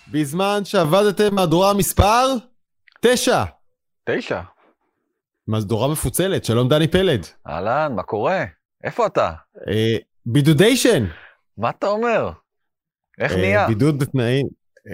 בזמן שעבדתם מהדורה מספר 9. 9. מהדורה מפוצלת, שלום דני פלד. אהלן, מה קורה? איפה אתה? בידודיישן. מה אתה אומר? איך נהיה? בידוד בתנאים.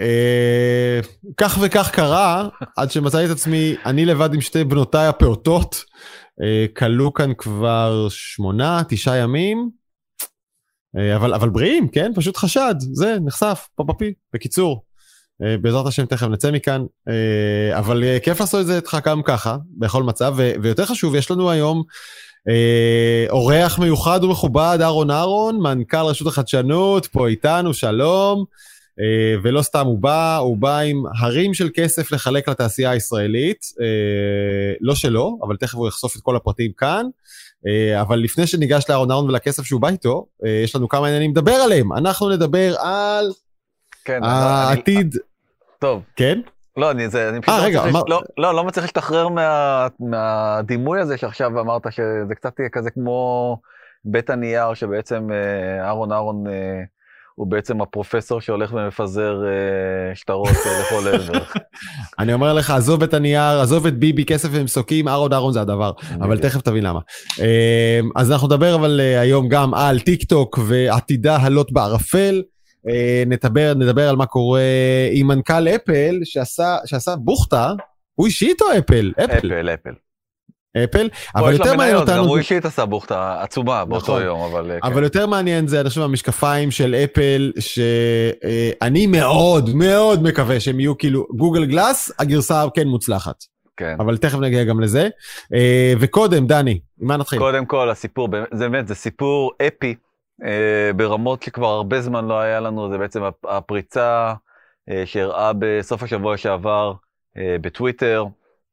כך וכך קרה, עד שמצאתי את עצמי, אני לבד עם שתי בנותיי הפעוטות, קלו כאן כבר 8-9 ימים, אבל בריאים, כן? פשוט חשד, זה נחשף, פפפי, בקיצור. בעזרת השם תכף נצא מכאן, אבל כיף לעשות את זה איתך גם ככה, בכל מצב, ויותר חשוב, יש לנו היום אורח מיוחד ומכובד, אהרון, מנכ"ל רשות החדשנות, פה איתנו, שלום, ולא סתם הוא בא עם הרים של כסף לחלק לתעשייה הישראלית, לא שלו, אבל תכף הוא יחשוף את כל הפרטים כאן, אבל לפני שניגש לאהרון ולכסף שהוא בא איתו, יש לנו כמה עניינים לדבר עליהם, אנחנו נדבר על העתיד. טוב. כן? לא, אני פשוט לא מצליח להשתחרר מהדימוי הזה שעכשיו אמרת שזה קצת יהיה כזה כמו בית הנייר, שבעצם אהרון הוא בעצם הפרופסור שהולך ומפזר שטרות לכל עבר. אני אומר לך, עזוב את הנייר, עזוב את ביבי, כסף ומסוקים, אהרון זה הדבר, אבל תכף תבין למה. אז אנחנו נדבר אבל היום גם על טיק טוק ועתידה הלוט בערפל, נדבר על מה קורה עם מנכ"ל אפל שעשה בוכתה, הוא אישית או אפל? אפל, אבל יותר מעניין אותנו, גם הוא אישית עשה בוכתה עצומה באותו יום, אבל יותר מעניין זה אנשים המשקפיים של אפל, שאני מאוד מאוד מקווה שהם יהיו כאילו גוגל גלאס, הגרסה כן מוצלחת, אבל תכף נגיע גם לזה, וקודם דני, מה נתחיל? קודם כל הסיפור, זה סיפור אפי, ברמות שכבר הרבה זמן לא היה לנו, זה בעצם הפריצה שהראה בסוף השבוע שעבר בטוויטר,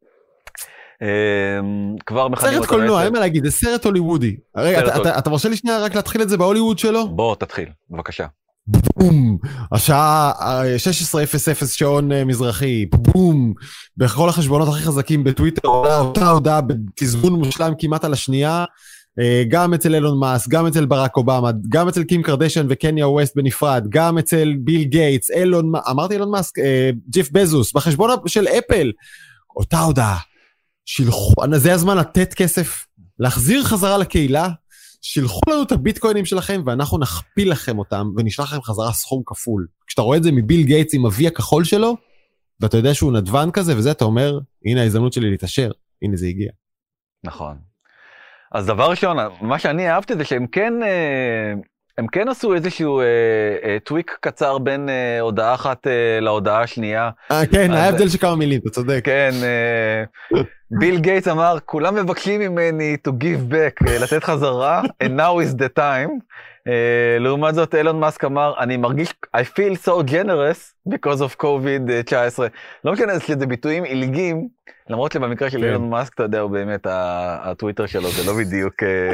כבר מכנים סרט קולנוע, אין מה להגיד, זה סרט הוליוודי. רגע, אתה מרשה לי שנייה רק להתחיל את זה בהוליווד שלו? בוא, תתחיל, בבקשה. בום, השעה 16:00 שעון מזרחי, בום, בכל החשבונות הכי חזקים בטוויטר, אותה הודעה בתזמון מושלם כמעט על השנייה, גם אצל אילון מאסק, גם אצל ברק אובמה, גם אצל קים קרדשן וקניה ווסט בנפרד, גם אצל ביל גייטס, אמרתי אילון מאסק, ג'ף בזוס, בחשבון של אפל, אותה הודעה, זה הזמן לתת כסף, להחזיר חזרה לקהילה, שילחו לנו את הביטקוינים שלכם, ואנחנו נכפיל לכם אותם, ונשלח לכם חזרה סכום כפול. כשאתה רואה את זה מביל גייטס עם אבי הכחול שלו, ואתה יודע שהוא נדוון כזה, וזה אתה אומר, הנה ההזדמנות שלי להתעשר, הנה זה הגיע. נכון. אז דבר ראשון, מה שאני אהבתי זה שהם כן עשו איזשהו טוויק קצר בין הודעה אחת להודעה השנייה. כן, ההבדל שכמה מילים, אתה צודק. כן, ביל גייטס אמר, כולם מבקשים ממני to give back, לתת חזרה, and now is the time. לעומת זאת, אילון מאסק אמר, אני מרגיש, I feel so generous because of COVID-19. לא משנה שזה ביטויים עילגים, למרות שבמקרה של אילון מאסק, אתה יודע, הוא באמת, הטוויטר שלו, זה לא בדיוק,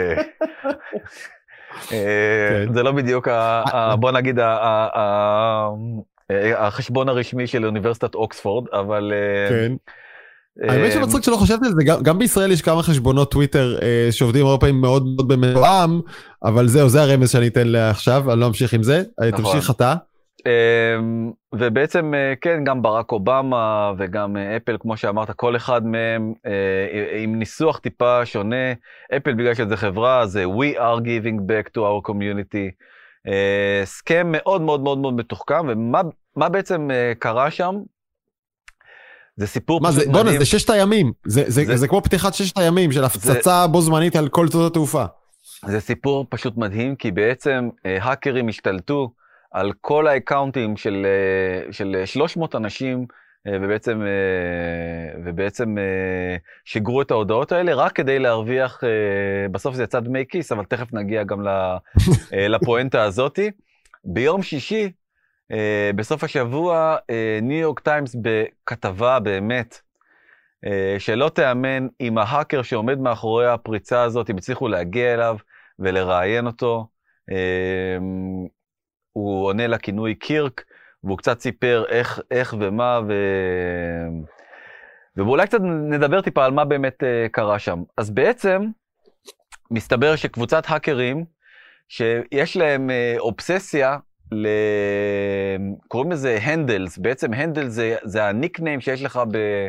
זה לא בדיוק, בוא נגיד, החשבון הרשמי של אוניברסיטת אוקספורד, אבל... כן. האמת שמצחיק שלא חשבתי על זה, גם בישראל יש כמה חשבונות טוויטר שעובדים הרבה פעמים מאוד מאוד במתואם, אבל זה הרמז שאני אתן לעכשיו, אני לא אמשיך עם זה, תמשיך אתה. ובעצם כן, גם ברק אובמה וגם אפל, כמו שאמרת, כל אחד מהם עם ניסוח טיפה שונה, אפל בגלל שזה חברה, זה We are giving back to our community, סכם מאוד מאוד מאוד מאוד מתוחכם, ומה בעצם קרה שם? זה סיפור פשוט מדהים. בוא'נה, זה 6 הימים, זה כמו פתיחת 6 הימים של הפצצה בו זמנית על כל שדות התעופה. זה סיפור פשוט מדהים, כי בעצם האקרים השתלטו על כל האקאונטים של 300 אנשים, ובעצם שיגרו את ההודעות האלה, רק כדי להרוויח, בסוף זה יצא דמי כיס, אבל תכף נגיע גם לפואנטה הזאת. ביום שישי, בסוף השבוע, ניו יורק טיימס בכתבה באמת, שלא תאמן עם ההאקר שעומד מאחורי הפריצה הזאת, הם הצליחו להגיע אליו ולראיין אותו, הוא עונה לכינוי קירק, והוא קצת סיפר איך ומה, ואולי קצת נדבר טיפה על מה באמת קרה שם. אז בעצם, מסתבר שקבוצת האקרים, שיש להם אובססיה קוראים לזה הנדלס, בעצם הנדל זה הניקניים שיש לך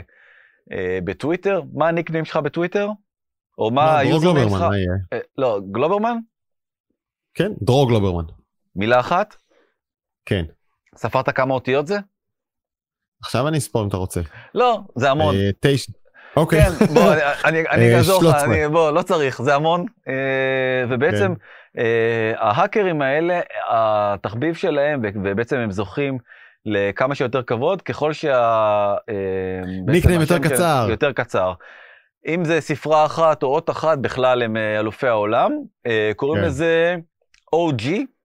בטוויטר. מה הניקניים שלך בטוויטר? או מה היוזרניים שלך? לא, גלוברמן? כן, דרור גלוברמן. מילה אחת? כן. ספרת כמה אותיות זה? עכשיו אני אספור אם אתה רוצה. לא, זה המון. 9. אוקיי. כן, בוא, אני אעזור לך, בוא, לא צריך, זה המון. ובעצם, ההאקרים האלה, התחביב שלהם, ובעצם הם זוכים לכמה שיותר כבוד, ככל ניקניים יותר קצר. יותר קצר. אם זה ספרה אחת או אות אחת, בכלל הם אלופי העולם. קוראים לזה OG,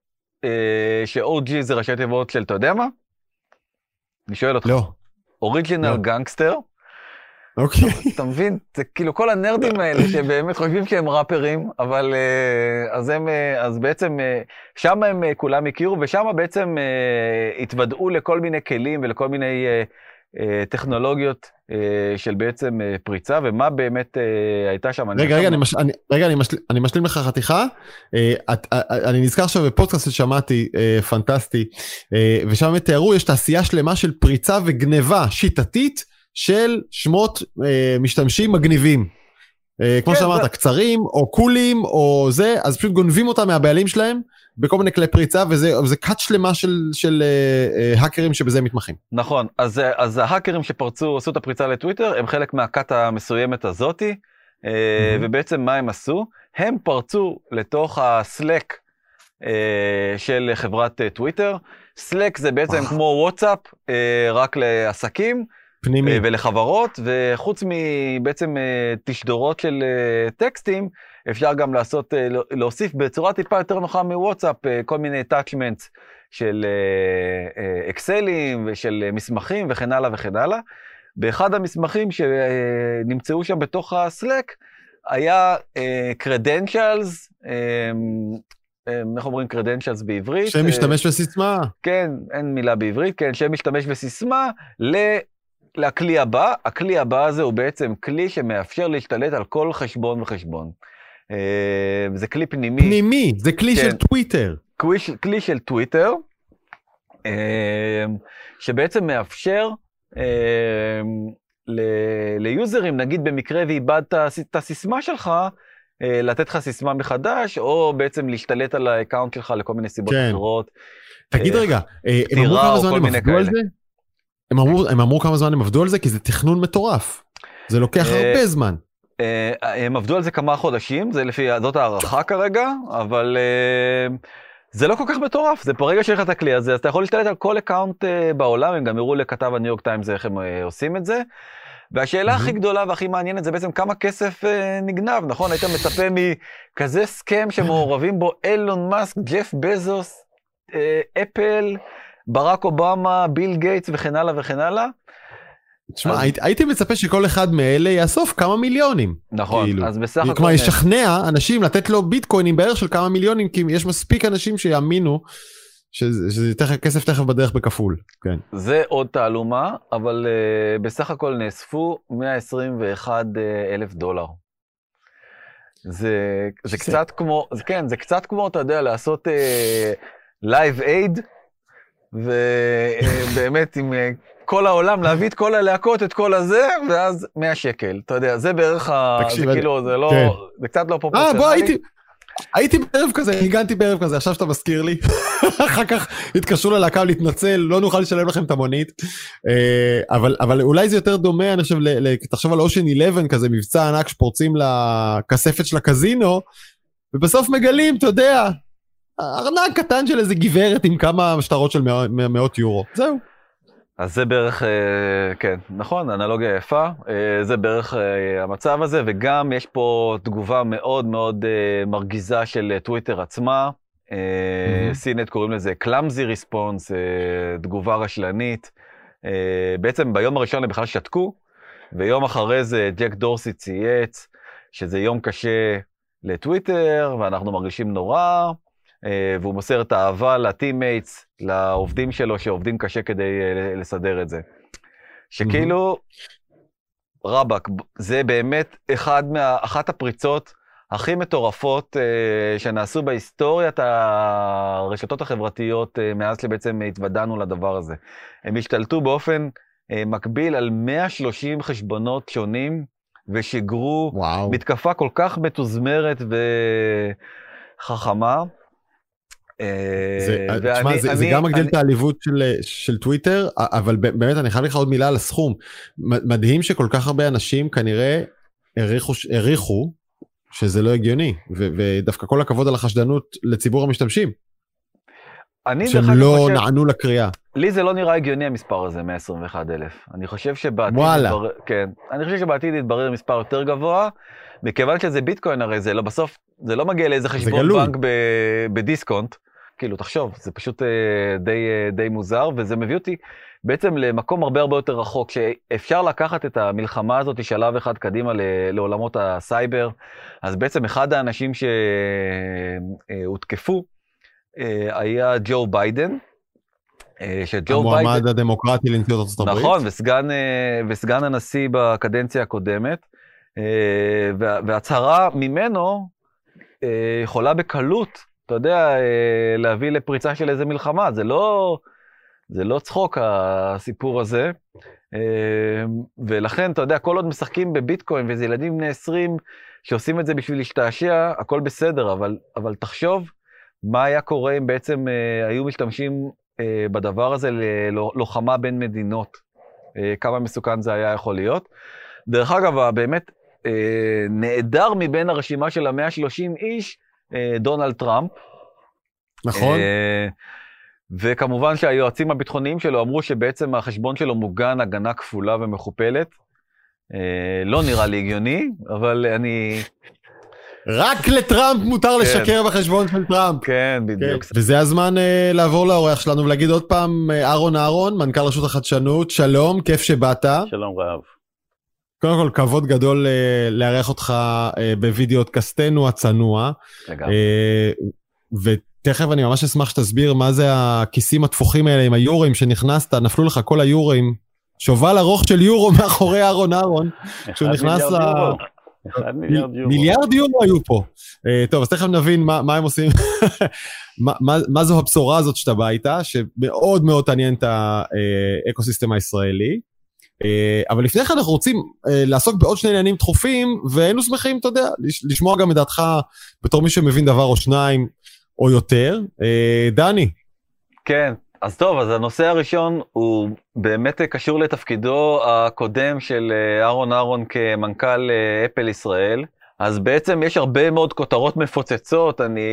ש-OG זה ראשי תיבות של, אתה יודע מה? אני שואל אותך. לא. אוריג'ינל גנגסטר. אוקיי. אתה מבין? זה כאילו כל הנרדים האלה שבאמת חושבים שהם ראפרים, אבל אז בעצם שם הם כולם הכירו, ושם בעצם התוודעו לכל מיני כלים ולכל מיני טכנולוגיות של בעצם פריצה, ומה באמת הייתה שם. רגע, אני משלים לך חתיכה. אני נזכר עכשיו בפודקאסט ששמעתי, פנטסטי, ושם תיארו, יש תעשייה שלמה של פריצה וגניבה שיטתית, של שמות משתמשים מגניבים. כמו שאמרת, קצרים או קולים או זה, אז פשוט גונבים אותם מהבעלים שלהם בכל מיני כלי פריצה, וזה קאט שלמה של האקרים שבזה מתמחים. נכון, אז ההאקרים שפרצו, עשו את הפריצה לטוויטר, הם חלק מהקאט המסוימת הזאתי, ובעצם מה הם עשו? הם פרצו לתוך הסלק של חברת טוויטר. סלק זה בעצם כמו וואטסאפ, רק לעסקים, פנימי. ולחברות, וחוץ מבעצם תשדורות של טקסטים, אפשר גם להוסיף בצורה טיפה יותר נוחה מוואטסאפ, כל מיני attachments של אקסלים ושל מסמכים וכן הלאה וכן הלאה. באחד המסמכים שנמצאו שם בתוך הסלק, היה credentials, איך אומרים credentials בעברית? שם משתמש בסיסמה. כן, אין מילה בעברית, כן, שם משתמש בסיסמה, לכלי הבא. הכלי הבא הזה הוא בעצם כלי שמאפשר להשתלט על כל חשבון וחשבון. זה כלי פנימי. פנימי, זה כלי של טוויטר. כלי של טוויטר, שבעצם מאפשר ליוזרים, נגיד במקרה ואיבדת את הסיסמה שלך, לתת לך סיסמה מחדש, או בעצם להשתלט על האקאונט שלך לכל מיני סיבות אחרות. תגיד רגע, הם אמרו כמה זמן הם עבדו על זה? הם אמרו כמה זמן הם עבדו על זה, כי זה תכנון מטורף. זה לוקח הרבה זמן. הם עבדו על זה כמה חודשים, זאת הערכה כרגע, אבל זה לא כל כך מטורף. זה ברגע שיש לך את הכלי הזה, אז אתה יכול להשתלט על כל אקאונט בעולם, הם גם הראו לכתב הניו יורק טיימס איך הם עושים את זה. והשאלה הכי גדולה והכי מעניינת זה בעצם כמה כסף נגנב, נכון? היית מצפה מכזה סכם שמעורבים בו אילון מאסק, ג'ף בזוס, אפל, ברק אובמה, ביל גייטס וכן הלאה וכן הלאה. תשמע, הייתי מצפה שכל אחד מאלה יאסוף כמה מיליונים. נכון, אז בסך הכל... כלומר, ישכנע אנשים לתת לו ביטקוינים בערך של כמה מיליונים, כי יש מספיק אנשים שיאמינו שזה כסף תכף בדרך בכפול. כן. זה עוד תעלומה, אבל בסך הכל נאספו $121,000. זה קצת כמו, כן, זה קצת כמו, אתה יודע, לעשות לייב אייד, ובאמת עם כל העולם להביא את כל הלהקות, את כל הזה, ואז 100 שקל. אתה יודע, זה בערך, זה כאילו, זה לא, זה קצת לא פרופורציונלי. בוא, הייתי בערב כזה, הגנתי בערב כזה, עכשיו שאתה מזכיר לי, אחר כך התקשרו ללהקה להתנצל, לא נוכל לשלם לכם את המונית, אבל אולי זה יותר דומה, אני חושב, תחשוב על אושן 11 כזה, מבצע ענק שפורצים לכספת של הקזינו, ובסוף מגלים, אתה יודע, ארנק קטן של איזה גברת עם כמה שטרות של מאות יורו, זהו. אז זה בערך, כן, נכון, אנלוגיה יפה, זה בערך המצב הזה, וגם יש פה תגובה מאוד מאוד מרגיזה של טוויטר עצמה, סינט קוראים לזה clumsy response, תגובה רשלנית, בעצם ביום הראשון הם בכלל שתקו, ויום אחרי זה ג'ק דורסי צייץ, שזה יום קשה לטוויטר, ואנחנו מרגישים נורא, והוא מוסר את האהבה לטימייטס, לעובדים שלו שעובדים קשה כדי לסדר את זה. שכאילו, רבק, זה באמת אחת הפריצות הכי מטורפות שנעשו בהיסטוריית הרשתות החברתיות מאז שבעצם התוודענו לדבר הזה. הם השתלטו באופן מקביל על 130 חשבונות שונים, ושיגרו מתקפה כל כך מתוזמרת וחכמה. זה גם מגדיל את העליבות של טוויטר, אבל באמת אני חייב לך עוד מילה על הסכום. מדהים שכל כך הרבה אנשים כנראה העריכו שזה לא הגיוני, ודווקא כל הכבוד על החשדנות לציבור המשתמשים. שהם לא נענו לקריאה. לי זה לא נראה הגיוני המספר הזה, 121,000. אני חושב שבעתיד יתברר מספר יותר גבוה, מכיוון שזה ביטקוין, הרי זה לא בסוף, זה לא מגיע לאיזה חשבון בנק בדיסקונט, כאילו תחשוב, זה פשוט די מוזר, וזה מביא אותי בעצם למקום הרבה יותר רחוק, שאפשר לקחת את המלחמה הזאת שלב אחד קדימה לעולמות הסייבר. אז בעצם אחד האנשים שהותקפו היה ג'ו ביידן, המועמד הדמוקרטי לנשיאות ארצות הברית. נכון, וסגן הנשיא בקדנציה הקודמת, והצהרה ממנו יכולה בקלות, אתה יודע, להביא לפריצה של איזה מלחמה. זה לא צחוק הסיפור הזה, ולכן, אתה יודע, כל עוד משחקים בביטקוין, וזה ילדים בני 20 שעושים את זה בשביל להשתעשע, הכל בסדר, אבל תחשוב מה היה קורה אם בעצם היו משתמשים בדבר הזה ללוחמה בין מדינות, כמה מסוכן זה היה יכול להיות. דרך אגב, באמת נעדר מבין הרשימה של 130 איש, דונלד טראמפ. נכון. וכמובן שהיועצים הביטחוניים שלו אמרו שבעצם החשבון שלו מוגן הגנה כפולה ומכופלת. לא נראה לי הגיוני, אבל אני... רק לטראמפ מותר לשקר בחשבון של טראמפ. כן, בדיוק. וזה הזמן לעבור לאורח שלנו ולהגיד עוד פעם, אהרון, מנכ"ל רשות החדשנות, שלום, כיף שבאת. שלום רב. קודם כל, כבוד גדול לארח אותך בווידאו קסטנו הצנוע. ותכף אני ממש אשמח שתסביר מה זה הכיסים התפוחים האלה עם היורים שנכנסת, נפלו לך כל היורים, שובל ארוך של יורו מאחורי אהרון, כשהוא נכנס ל... 1 מיליארד יורו. מיליארד יורו היו פה. טוב, אז תכף נבין מה הם עושים, מה זו הבשורה הזאת שאתה בא איתה, שמאוד מאוד תעניין את האקוסיסטם הישראלי. אבל לפני כן אנחנו רוצים לעסוק בעוד שני עניינים דחופים, והיינו שמחים, אתה יודע, לשמוע גם את דעתך בתור מי שמבין דבר או שניים או יותר. דני. כן, אז טוב, אז הנושא הראשון הוא באמת קשור לתפקידו הקודם של אהרון כמנכ"ל אפל ישראל. אז בעצם יש הרבה מאוד כותרות מפוצצות, אני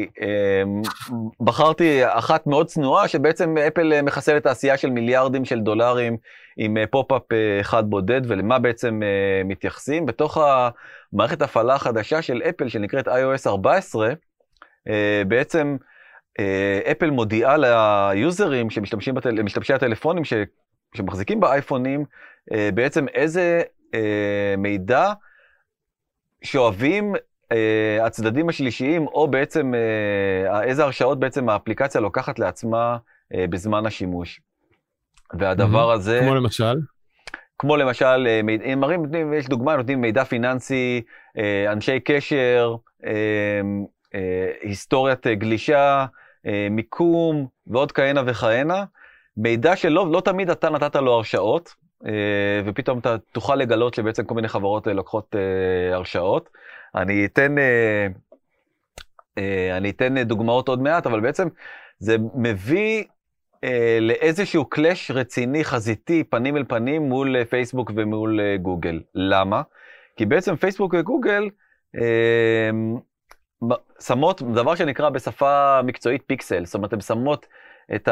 בחרתי אחת מאוד צנועה, שבעצם אפל מחסלת תעשייה של מיליארדים של דולרים עם פופ-אפ אחד בודד, ולמה בעצם מתייחסים. בתוך המערכת הפעלה החדשה של אפל שנקראת iOS 14, בעצם אפל מודיעה ליוזרים למשתמשי הטלפונים שמחזיקים באייפונים, בעצם איזה מידע שאוהבים הצדדים השלישיים, או בעצם איזה הרשאות בעצם האפליקציה לוקחת לעצמה בזמן השימוש. והדבר הזה... כמו למשל, יש דוגמה, נותנים מידע פיננסי, אנשי קשר, היסטוריית גלישה, מיקום, ועוד כהנה וכהנה. מידע שלא תמיד אתה נתת לו הרשאות, ופתאום אתה תוכל לגלות שבעצם כל מיני חברות לוקחות הרשאות. אני אתן דוגמאות עוד מעט, אבל בעצם זה מביא לאיזשהו קלאש רציני, חזיתי, פנים אל פנים, מול פייסבוק ומול גוגל. למה? כי בעצם פייסבוק וגוגל שמות דבר שנקרא בשפה מקצועית פיקסל, זאת אומרת, הן שמות את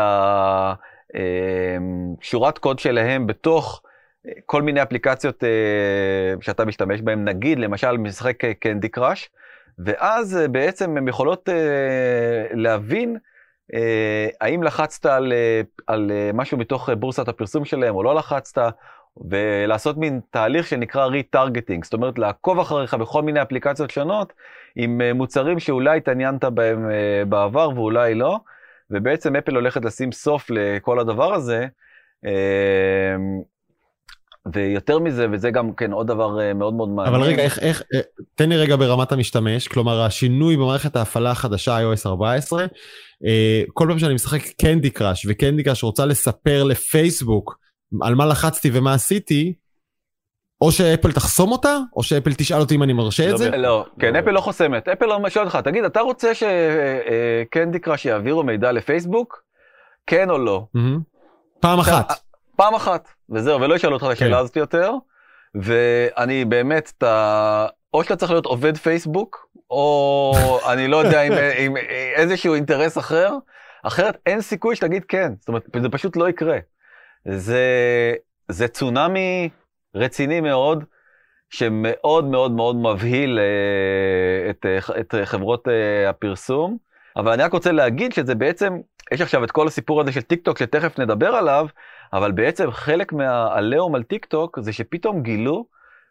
שורת קוד שלהם בתוך כל מיני אפליקציות שאתה משתמש בהן, נגיד למשל משחק קנדי קראש, ואז בעצם הן יכולות להבין האם לחצת על משהו מתוך בורסת הפרסום שלהם או לא לחצת, ולעשות מין תהליך שנקרא ריטרגטינג, זאת אומרת לעקוב אחריך בכל מיני אפליקציות שונות עם מוצרים שאולי התעניינת בהם בעבר ואולי לא, ובעצם אפל הולכת לשים סוף לכל הדבר הזה, ויותר מזה, וזה גם כן עוד דבר מאוד מאוד מעניין. אבל רגע, תן לי רגע ברמת המשתמש, כלומר השינוי במערכת ההפעלה החדשה iOS 14, כל פעם שאני משחק קנדי קראש, וקנדי קראש רוצה לספר לפייסבוק על מה לחצתי ומה עשיתי, או שאפל תחסום אותה, או שאפל תשאל אותי אם אני מרשה את זה? לא, כן, אפל לא חוסמת. אפל לא שואל אותך, תגיד, אתה רוצה שקנדי קראש יעבירו מידע לפייסבוק? כן או לא? פעם אחת. פעם אחת, וזהו, ולא ישאלו אותך לשאלה הזאת יותר, ואני באמת, או שאתה צריך להיות עובד פייסבוק, או אני לא יודע עם איזשהו אינטרס אחר, אחרת אין סיכוי שתגיד כן, זאת אומרת, זה פשוט לא יקרה. זה צונאמי רציני מאוד, שמאוד מאוד מאוד מבהיל את חברות הפרסום, אבל אני רק רוצה להגיד שזה בעצם, יש עכשיו את כל הסיפור הזה של טיק טוק שתכף נדבר עליו, אבל בעצם חלק מהעליהום על טיק טוק זה שפתאום גילו,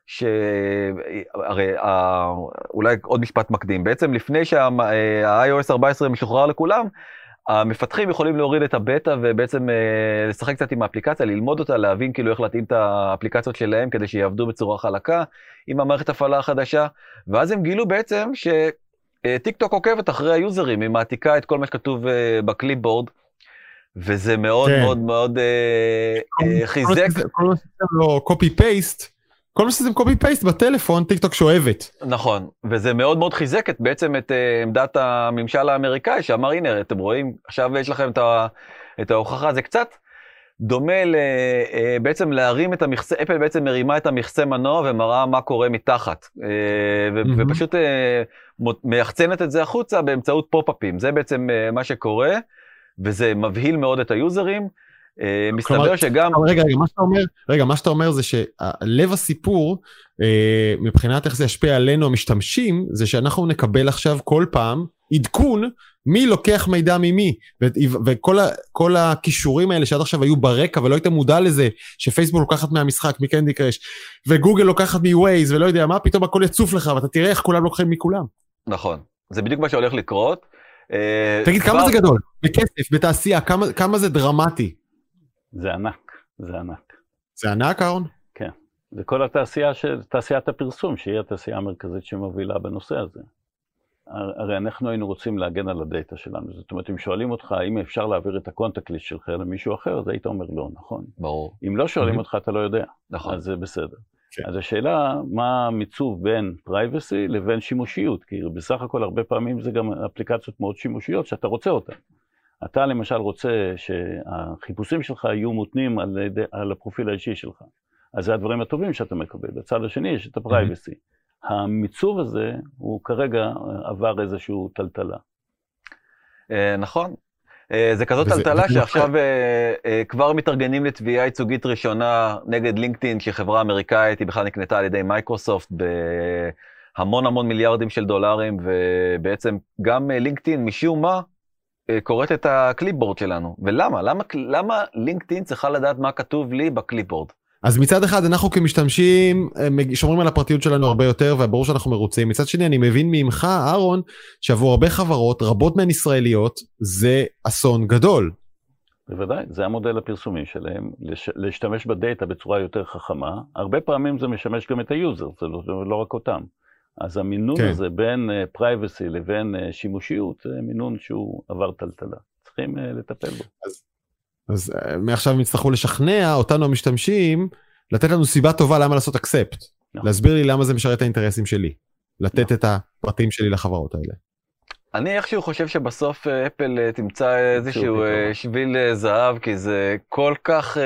הרי אולי עוד משפט מקדים, בעצם לפני שה-iOS 14 משוחרר לכולם, המפתחים יכולים להוריד את הבטא ובעצם לשחק קצת עם האפליקציה, ללמוד אותה, להבין כאילו איך להתאים את האפליקציות שלהם כדי שיעבדו בצורה חלקה עם המערכת הפעלה החדשה, ואז הם גילו בעצם שטיק טוק עוקבת אחרי היוזרים, היא מעתיקה את כל מה שכתוב בקליפבורד, וזה מאוד מאוד מאוד חיזק. כל מה שעשיתם לו קופי פייסט, כל מה שעשיתם קופי פייסט בטלפון, טיק טוק שואבת. נכון, וזה מאוד מאוד חיזק בעצם את עמדת הממשל האמריקאי, שאמר, הנה, אתם רואים, עכשיו יש לכם את ההוכחה, זה קצת דומה בעצם להרים את המכסה, אפל בעצם מרימה את המכסה מנוע ומראה מה קורה מתחת, ופשוט מייחצנת את זה החוצה באמצעות פופ-אפים, זה בעצם מה שקורה, וזה מבהיל מאוד את היוזרים, מסתבר שגם... רגע, מה שאתה אומר זה שלב הסיפור, מבחינת איך זה ישפיע עלינו המשתמשים, זה שאנחנו נקבל עכשיו כל פעם עדכון מי לוקח מידע ממי, וכל הכישורים האלה שעד עכשיו היו ברקע, ולא היית מודע לזה, שפייסבוק לוקחת מהמשחק, מקנדי קראש, וגוגל לוקחת מווייז, ולא יודע מה, פתאום הכל יצוף לך, ואתה תראה איך כולם לוקחים מכולם. נכון, זה בדיוק מה שהולך לקרות. תגיד, כמה זה גדול? בכסף, בתעשייה, כמה זה דרמטי? זה ענק, זה ענק. זה ענק, אהרון? כן. זה כל התעשייה של תעשיית הפרסום, שהיא התעשייה המרכזית שמובילה בנושא הזה. הרי אנחנו היינו רוצים להגן על הדאטה שלנו. זאת אומרת, אם שואלים אותך, האם אפשר להעביר את הקונטקט ליסט שלך למישהו אחר, אז היית אומר לא, נכון? ברור. אם לא שואלים אותך, אתה לא יודע. נכון. אז זה בסדר. כן. אז השאלה, מה המיצוב בין privacy לבין שימושיות? כי בסך הכל הרבה פעמים זה גם אפליקציות מאוד שימושיות שאתה רוצה אותן. אתה למשל רוצה שהחיפושים שלך יהיו מותנים על הפרופיל האישי שלך. אז זה הדברים הטובים שאתה מקבל. בצד השני יש את הפרייבסי. המיצוב הזה הוא כרגע עבר איזשהו טלטלה. נכון. זה כזאת טלטלה שעכשיו כבר מתארגנים לתביעה ייצוגית ראשונה נגד לינקדאין, שחברה אמריקאית, היא בכלל נקנתה על ידי מייקרוסופט בהמון המון מיליארדים של דולרים, ובעצם גם לינקדאין משום מה קוראת את הקליפבורד שלנו. ולמה? למה לינקדאין צריכה לדעת מה כתוב לי בקליפבורד? אז מצד אחד אנחנו כמשתמשים שומרים על הפרטיות שלנו הרבה יותר, וברור שאנחנו מרוצים. מצד שני אני מבין ממך, אהרון, שעבור הרבה חברות, רבות מהן ישראליות, זה אסון גדול. בוודאי, זה המודל הפרסומי שלהם, להשתמש בדאטה בצורה יותר חכמה. הרבה פעמים זה משמש גם את היוזר, זה לא רק אותם. אז המינון הזה בין privacy לבין שימושיות, זה מינון שהוא עבר טלטלה. צריכים לטפל בו. אז מעכשיו הם יצטרכו לשכנע אותנו המשתמשים, לתת לנו סיבה טובה למה לעשות אקספט. להסביר לי למה זה משרת את האינטרסים שלי. לתת את הפרטים שלי לחברות האלה. אני איכשהו חושב שבסוף אפל תמצא איזשהו שביל זהב, כי זה כל כך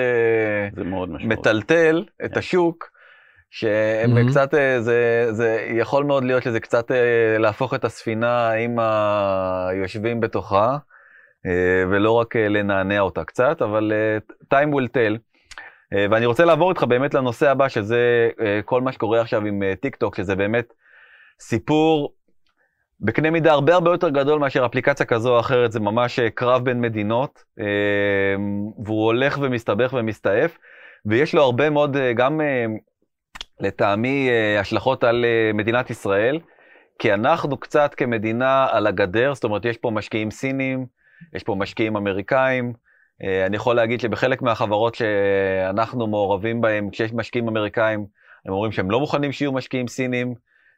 מטלטל את השוק, שהם קצת, זה יכול מאוד להיות שזה קצת להפוך את הספינה עם היושבים בתוכה, ולא רק לנענע אותה קצת, אבל time will tell. ואני רוצה לעבור איתך באמת לנושא הבא, שזה כל מה שקורה עכשיו עם טיק טוק, שזה באמת סיפור בקנה מידה הרבה הרבה יותר גדול מאשר אפליקציה כזו או אחרת, זה ממש קרב בין מדינות, והוא הולך ומסתבך ומסתעף, ויש לו הרבה מאוד גם לטעמי השלכות על מדינת ישראל, כי אנחנו קצת כמדינה על הגדר, זאת אומרת יש פה משקיעים סינים, יש פה משקיעים אמריקאים, אני יכול להגיד שבחלק מהחברות שאנחנו מעורבים בהן, כשיש משקיעים אמריקאים, הם אומרים שהם לא מוכנים שיהיו משקיעים סינים,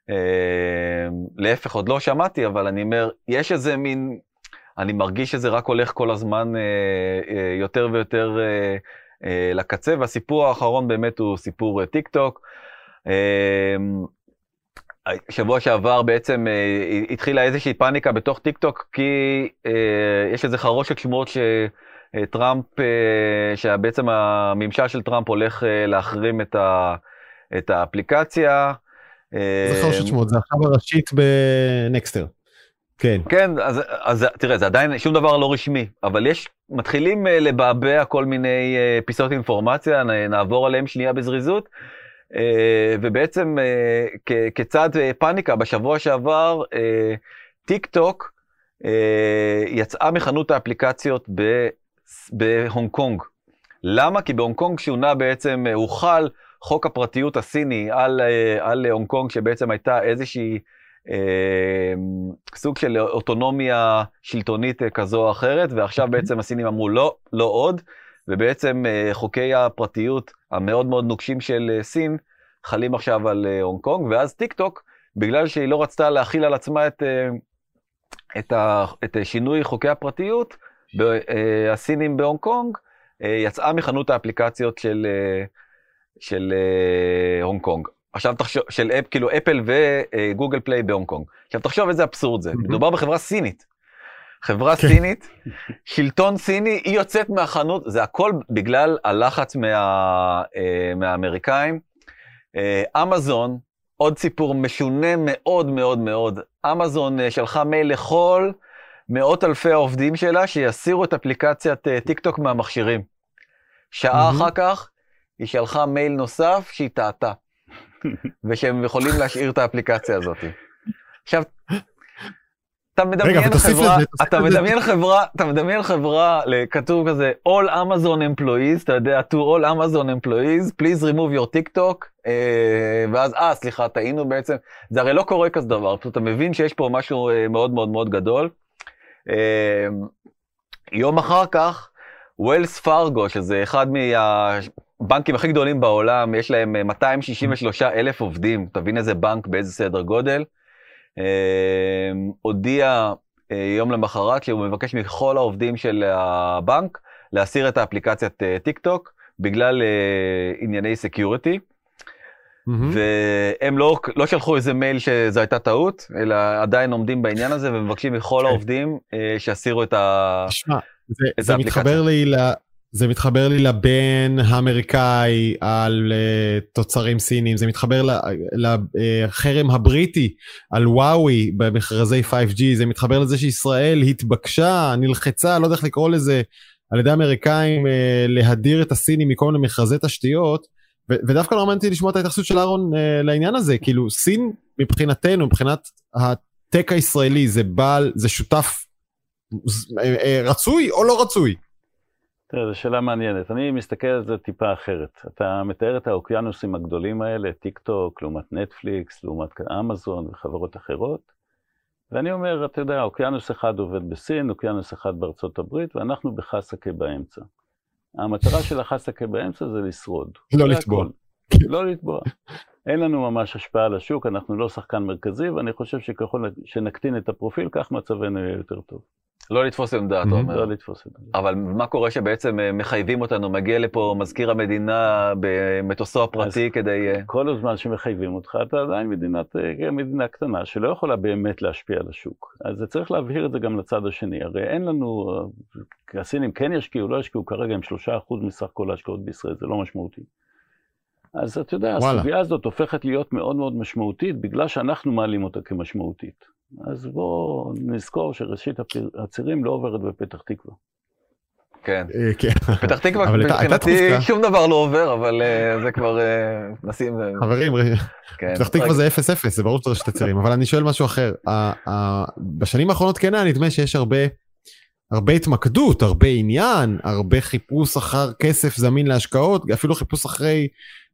להפך עוד לא שמעתי, אבל אני אומר, יש איזה מין, אני מרגיש שזה רק הולך כל הזמן יותר ויותר לקצה, והסיפור האחרון באמת הוא סיפור טיק טוק. שבוע שעבר בעצם התחילה איזושהי פאניקה בתוך טיק טוק, כי יש איזה חרושת שמועות שטראמפ, שבעצם הממשל של טראמפ הולך להחרים את האפליקציה. זה חרושת שמועות, זה עכשיו הראשית בנקסטר. כן. כן, אז תראה, זה עדיין שום דבר לא רשמי, אבל מתחילים לבעבע כל מיני פיסות אינפורמציה, נעבור עליהם שנייה בזריזות, ובעצם כצד פאניקה בשבוע שעבר, טיק טוק יצאה מחנות האפליקציות בהונג קונג. למה? כי בהונג קונג שונה בעצם, הוחל חוק הפרטיות הסיני על הונג קונג, שבעצם הייתה איזושהי סוג של אוטונומיה שלטונית כזו או אחרת, ועכשיו בעצם הסינים אמרו לא, לא עוד, ובעצם חוקי הפרטיות המאוד מאוד נוקשים של סין חלים עכשיו על הונג קונג, ואז טיק טוק, בגלל שהיא לא רצתה להכיל על עצמה את שינוי חוקי הפרטיות, הסינים בהונג קונג, יצאה מחנות האפליקציות של הונג קונג. עכשיו תחשוב, כאילו אפל וגוגל פליי בהונג קונג. עכשיו תחשוב איזה אבסורד זה. מדובר בחברה סינית. חברה סינית, שלטון סיני, היא יוצאת מהחנות, זה הכל בגלל הלחץ מהאמריקאים. אמזון, עוד סיפור משונה מאוד מאוד מאוד. אמזון שלחה מייל לכל מאות אלפי העובדים שלה, שיסירו את אפליקציית טיק טוק מהמכשירים. שעה אחר כך, היא שלחה מייל נוסף שהיא טעתה. ושהם יכולים להשאיר את האפליקציה הזאת. עכשיו, אתה מדמיין חברה, כתוב כזה, all Amazon employees, אתה יודע, to all Amazon employees, please remove your TikTok, ואז, סליחה, טעינו בעצם, זה הרי לא קורה כזה דבר, פשוט אתה מבין שיש פה משהו מאוד מאוד מאוד גדול. יום אחר כך, ווילס פארגו, שזה אחד הבנקים הכי גדולים בעולם, יש להם 263,000 עובדים, תבין איזה בנק באיזה סדר גודל, הודיע יום למחרת שהוא מבקש מכל העובדים של הבנק להסיר את האפליקציית טיק טוק, בגלל ענייני סקיוריטי, והם לא שלחו איזה מייל שזו הייתה טעות, אלא עדיין עומדים בעניין הזה, ומבקשים מכל העובדים שיסירו את האפליקציה. זה מתחבר לי לבן האמריקאי על תוצרים סינים, זה מתחבר לחרם הבריטי על וואוי במכרזי 5G, זה מתחבר לזה שישראל התבקשה, נלחצה, לא יודע איך לקרוא לזה, על ידי האמריקאים להדיר את הסינים מכל מיני מכרזי תשתיות, ודווקא לא אמנתי לשמוע את ההתייחסות של אהרון לעניין הזה, כאילו סין מבחינתנו, מבחינת הטק הישראלי, זה שותף רצוי או לא רצוי? תראה, זו שאלה מעניינת. אני מסתכל על זה טיפה אחרת. אתה מתאר את האוקיינוסים הגדולים האלה, טיק טוק, לעומת נטפליקס, לעומת אמזון וחברות אחרות, ואני אומר, אתה יודע, אוקיינוס אחד עובד בסין, אוקיינוס אחד בארצות הברית, ואנחנו בחסקה באמצע. המטרה של החסקה באמצע זה לשרוד. לא לטבוע. לא לטבוע. אין לנו ממש השפעה על השוק, אנחנו לא שחקן מרכזי, ואני חושב שככל שנקטין את הפרופיל, כך מצבנו יהיה יותר טוב. לא לתפוס עמדה, אתה אומר. לא לתפוס עמדה. אבל מה קורה שבעצם מחייבים אותנו, מגיע לפה מזכיר המדינה במטוסו הפרטי כדי... כל הזמן שמחייבים אותך, אתה עדיין מדינה קטנה שלא יכולה באמת להשפיע על השוק. אז זה צריך להבהיר את זה גם לצד השני. הרי אין לנו, הסינים כן ישקיעו, לא ישקיעו, כרגע עם 3% מסך כל ההשקעות בישראל, זה לא משמעותי. אז אתה יודע, הסוגיה הזאת הופכת להיות מאוד מאוד משמעותית, בגלל שאנחנו מעלים אותה כמשמעותית. אז בואו נזכור שראשית הצירים לא עוברת בפתח תקווה. כן. פתח תקווה, מבחינתי שום דבר לא עובר, אבל זה כבר נשים... חברים, פתח תקווה זה 0-0, זה ברור שצריך שתי צירים, אבל אני שואל משהו אחר. בשנים האחרונות כן היה נדמה שיש הרבה התמקדות, הרבה עניין, הרבה חיפוש אחר כסף זמין להשקעות, אפילו חיפוש אחרי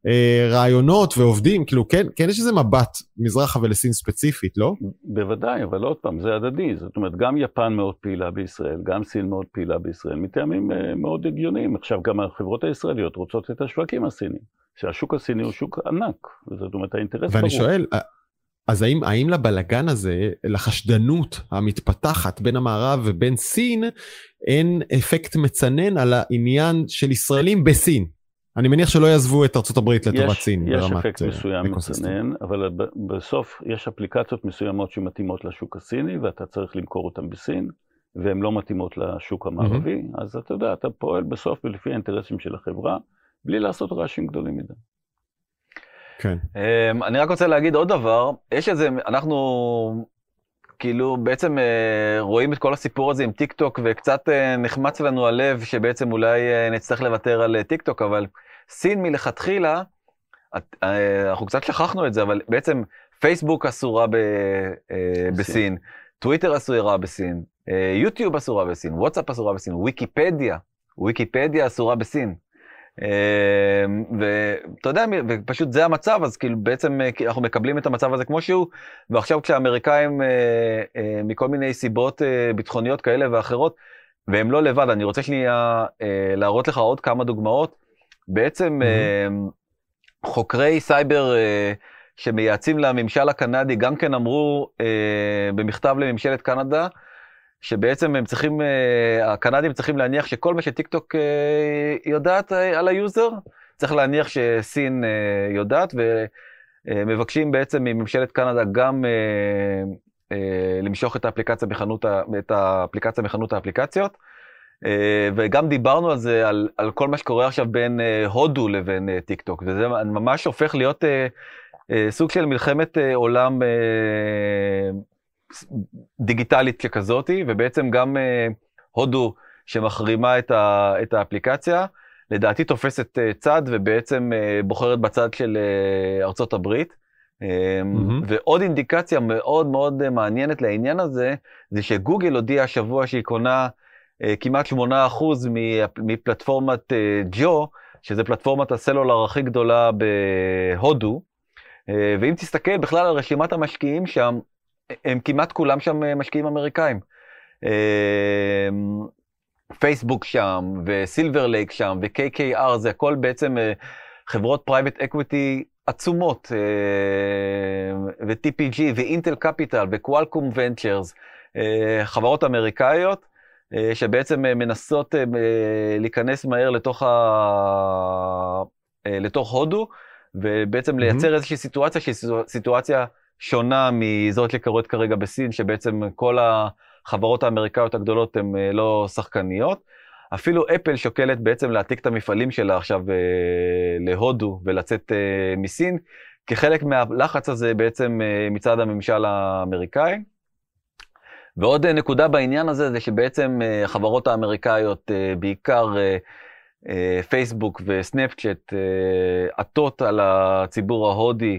רעיונות ועובדים, כאילו כן יש איזה מבט מזרחה ולסין ספציפית, לא? בוודאי, אבל עוד פעם, זה הדדי, זאת אומרת, גם יפן מאוד פעילה בישראל, גם סין מאוד פעילה בישראל, מטעמים מאוד הגיוניים. עכשיו גם החברות הישראליות רוצות את השווקים הסינים, שהשוק הסיני הוא שוק ענק, זאת אומרת, האינטרס ואני שואל, אז האם לבלגן הזה, לחשדנות המתפתחת בין המערב ובין סין, אין אפקט מצנן על העניין של ישראלים בסין? אני מניח שלא יעזבו את ארצות הברית לטובת סין. יש אפקט מסוים מצנן, אבל בסוף יש אפליקציות מסוימות שמתאימות לשוק הסיני, ואתה צריך למכור אותן בסין, והן לא מתאימות לשוק המערבי, אז אתה יודע, אתה פועל בסוף לפי האינטרסים של החברה, בלי לעשות רעשים גדולים מדי. כן. אני רק רוצה להגיד עוד דבר, יש איזה, אנחנו כאילו בעצם רואים את כל הסיפור הזה עם טיק טוק, וקצת נחמץ לנו הלב שבעצם אולי נצטרך לוותר על טיק טוק, אבל סין מלכתחילה, אנחנו קצת שכחנו את זה, אבל בעצם פייסבוק אסורה בסין, טוויטר אסורה בסין, יוטיוב אסורה בסין, וואטסאפ אסורה בסין, ויקיפדיה אסורה בסין. ואתה יודע, ופשוט זה המצב, אז כאילו בעצם אנחנו מקבלים את המצב הזה כמו שהוא, ועכשיו כשהאמריקאים מכל מיני סיבות ביטחוניות כאלה ואחרות, והם לא לבד, אני רוצה שנייה להראות לך עוד כמה דוגמאות, בעצם חוקרי סייבר שמייעצים לממשל הקנדי, גם כן אמרו במכתב לממשלת קנדה, שבעצם הם צריכים, הקנדים צריכים להניח שכל מה שטיק טוק יודעת על היוזר, צריך להניח שסין יודעת, ומבקשים בעצם מממשלת קנדה גם למשוך את האפליקציה מחנות האפליקציות, וגם דיברנו על זה, על כל מה שקורה עכשיו בין הודו לבין טיק טוק, וזה ממש הופך להיות סוג של מלחמת עולם דיגיטלית שכזאתי, ובעצם גם הודו שמחרימה את האפליקציה, לדעתי תופסת צד, ובעצם בוחרת בצד של ארצות הברית. ועוד אינדיקציה מאוד מאוד מעניינת לעניין הזה, זה שגוגל הודיעה השבוע שהיא קונה כמעט 8% מפלטפורמת ג'ו, שזה פלטפורמת הסלולר הכי גדולה בהודו, ואם תסתכל בכלל על רשימת המשקיעים שם, הם כמעט כולם שם משקיעים אמריקאים. פייסבוק שם, וסילבר לייק שם, ו-KKR, זה הכל בעצם חברות פרייבט אקוויטי עצומות, ו-TPG, ואינטל קפיטל, וקואלקום ונצ'רס, חברות אמריקאיות, שבעצם מנסות להיכנס מהר לתוך הודו, ובעצם לייצר איזושהי סיטואציה, שהיא סיטואציה שונה מזאת שקורית כרגע בסין, שבעצם כל החברות האמריקאיות הגדולות הן לא שחקניות. אפילו אפל שוקלת בעצם להעתיק את המפעלים שלה עכשיו להודו ולצאת מסין, כחלק מהלחץ הזה בעצם מצד הממשל האמריקאי. ועוד נקודה בעניין הזה זה שבעצם החברות האמריקאיות, בעיקר פייסבוק וסנאפצ'אט, עטות על הציבור ההודי,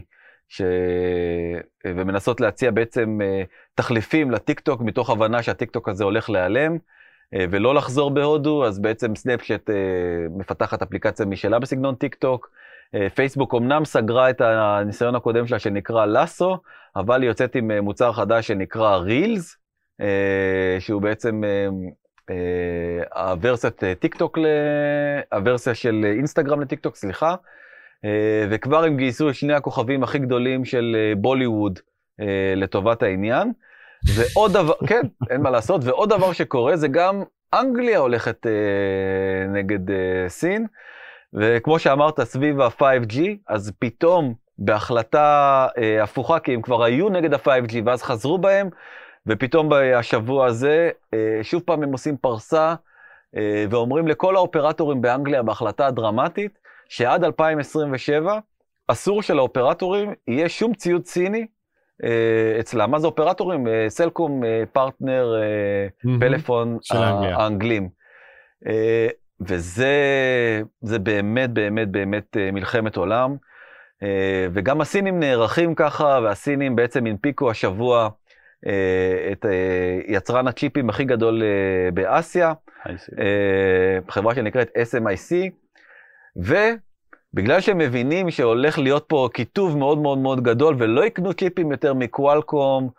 ומנסות להציע בעצם תחליפים לטיק טוק, מתוך הבנה שהטיק טוק הזה הולך להיעלם, ולא לחזור בהודו. אז בעצם סנאפצ'אט מפתחת אפליקציה משלה בסגנון טיק טוק, פייסבוק אמנם סגרה את הניסיון הקודם שלה שנקרא לסו, אבל היא יוצאת עם מוצר חדש שנקרא רילס, שהוא בעצם הוורסיית טיק טוק, הוורסיה של אינסטגרם לטיק טוק, סליחה, וכבר הם גייסו את שני הכוכבים הכי גדולים של בוליווד לטובת העניין. ועוד דבר, כן, אין מה לעשות, ועוד דבר שקורה זה גם אנגליה הולכת נגד סין, וכמו שאמרת סביב ה-5G, אז פתאום בהחלטה הפוכה, כי הם כבר היו נגד ה-5G ואז חזרו בהם, ופתאום בשבוע הזה שוב פעם הם עושים פרסה, ואומרים לכל האופרטורים באנגליה בהחלטה הדרמטית, שעד 2027 אסור של-האופרטורים יהיה שום ציוד סיני אצלם. מה זה אופרטורים? סלקום, פרטנר, פלאפון האנגלים. וזה באמת באמת באמת מלחמת עולם. וגם הסינים נערכים ככה, והסינים בעצם הנפיקו השבוע את יצרן הצ'יפים הכי גדול באסיה, חברה שנקראת SMIC, בגלל שהם מבינים שהולך להיות פה כיתוב מאוד מאוד מאוד גדול, ולא יקנו צ'יפים יותר מקוואלקום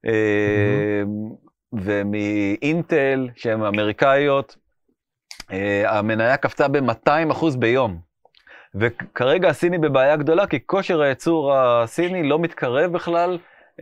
ומאינטל, שהן אמריקאיות, המניה קפצה ב-200% ביום. וכרגע הסיני בבעיה גדולה, כי כושר הייצור הסיני לא מתקרב בכלל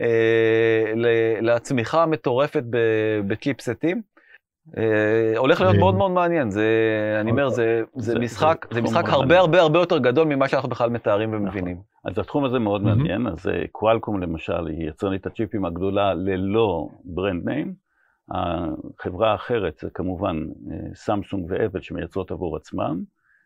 לצמיחה המטורפת בצ'יפסטים. הולך להיות מאוד מאוד מעניין, אני אומר, זה משחק הרבה יותר גדול ממה שאנחנו בכלל מתארים ומבינים. אז התחום הזה מאוד מעניין, אז קוואלקום למשל היא יצרנית הצ'יפים הגדולה ללא ברנד ניים, החברה האחרת זה כמובן סמסונג ואפל שמייצרות עבור עצמם,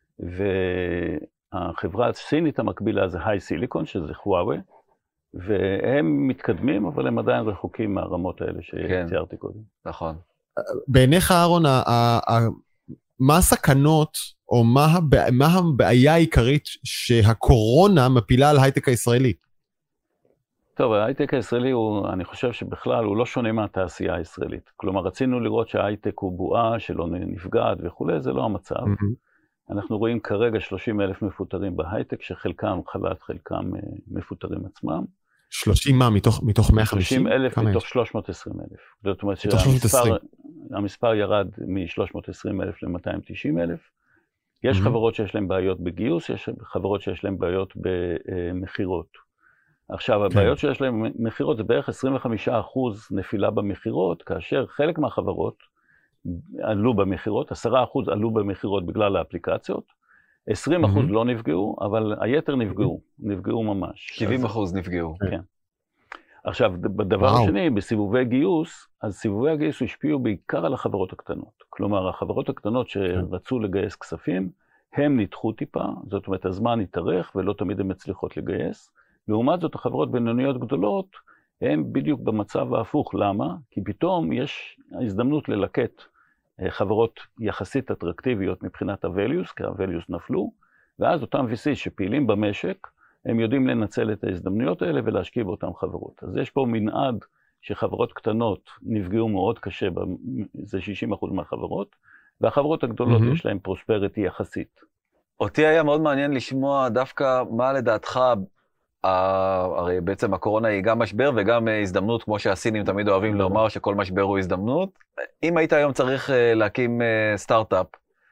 והחברה הסינית המקבילה זה היי סיליקון שזה הוואוי, והם מתקדמים אבל הם עדיין רחוקים מהרמות האלה שציירתי קודם. נכון. בעיניך אהרון, מה הסכנות או מה הבעיה העיקרית שהקורונה מפילה על ההייטק הישראלי? טוב, ההייטק הישראלי אני חושב שבכלל הוא לא שונה מהתעשייה הישראלית. כלומר, רצינו לראות שההייטק הוא בועה שלא נפגעת וכו', זה לא המצב. אנחנו רואים כרגע 30,000 מפוטרים בהייטק, שחלקם חל"ת, חלקם מפוטרים עצמם. 30 מה? מתוך 150? 30,000 מתוך 320,000. זאת אומרת שהמספר ירד מ-320,000 ל-290,000. יש חברות שיש להן בעיות בגיוס, יש חברות שיש להן בעיות במחירות. עכשיו, הבעיות שיש להן מחירות זה בערך 25% נפילה במחירות, כאשר חלק מהחברות עלו במחירות, 10% עלו במחירות בגלל האפליקציות, 20% לא נפגעו, אבל היתר נפגעו ממש. 70% נפגעו. כן. עכשיו, בדבר השני, בסיבובי גיוס, אז סיבובי הגיוס השפיעו בעיקר על החברות הקטנות. כלומר, החברות הקטנות שרצו לגייס כספים, הם נדחו טיפה, זאת אומרת, הזמן התארך ולא תמיד הן מצליחות לגייס. לעומת זאת, החברות בינוניות גדולות, הן בדיוק במצב ההפוך. למה? כי פתאום יש הזדמנות ללקט חברות יחסית אטרקטיביות מבחינת ה-values, כי ה-values נפלו, ואז אותם VC שפעילים במשק, הם יודעים לנצל את ההזדמנויות האלה ולהשקיע באותן חברות. אז יש פה מנעד שחברות קטנות נפגעו מאוד קשה, זה 60% מהחברות, והחברות הגדולות יש להן פרוספריטי יחסית. אותי היה מאוד מעניין לשמוע דווקא מה לדעתך, הרי בעצם הקורונה היא גם משבר וגם הזדמנות, כמו שהסינים תמיד אוהבים לומר שכל משבר הוא הזדמנות. אם היית היום צריך להקים סטארט-אפ,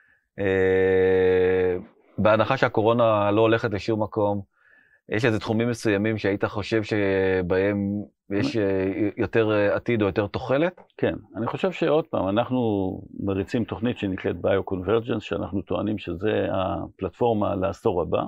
בהנחה שהקורונה לא הולכת לשום מקום, יש איזה תחומים מסוימים שהיית חושב שבהם יש יותר עתיד או יותר תוחלת? כן, אני חושב שעוד פעם, אנחנו מריצים תוכנית שנקראת Bio-Convergence, שאנחנו טוענים שזה הפלטפורמה לעשור הבא.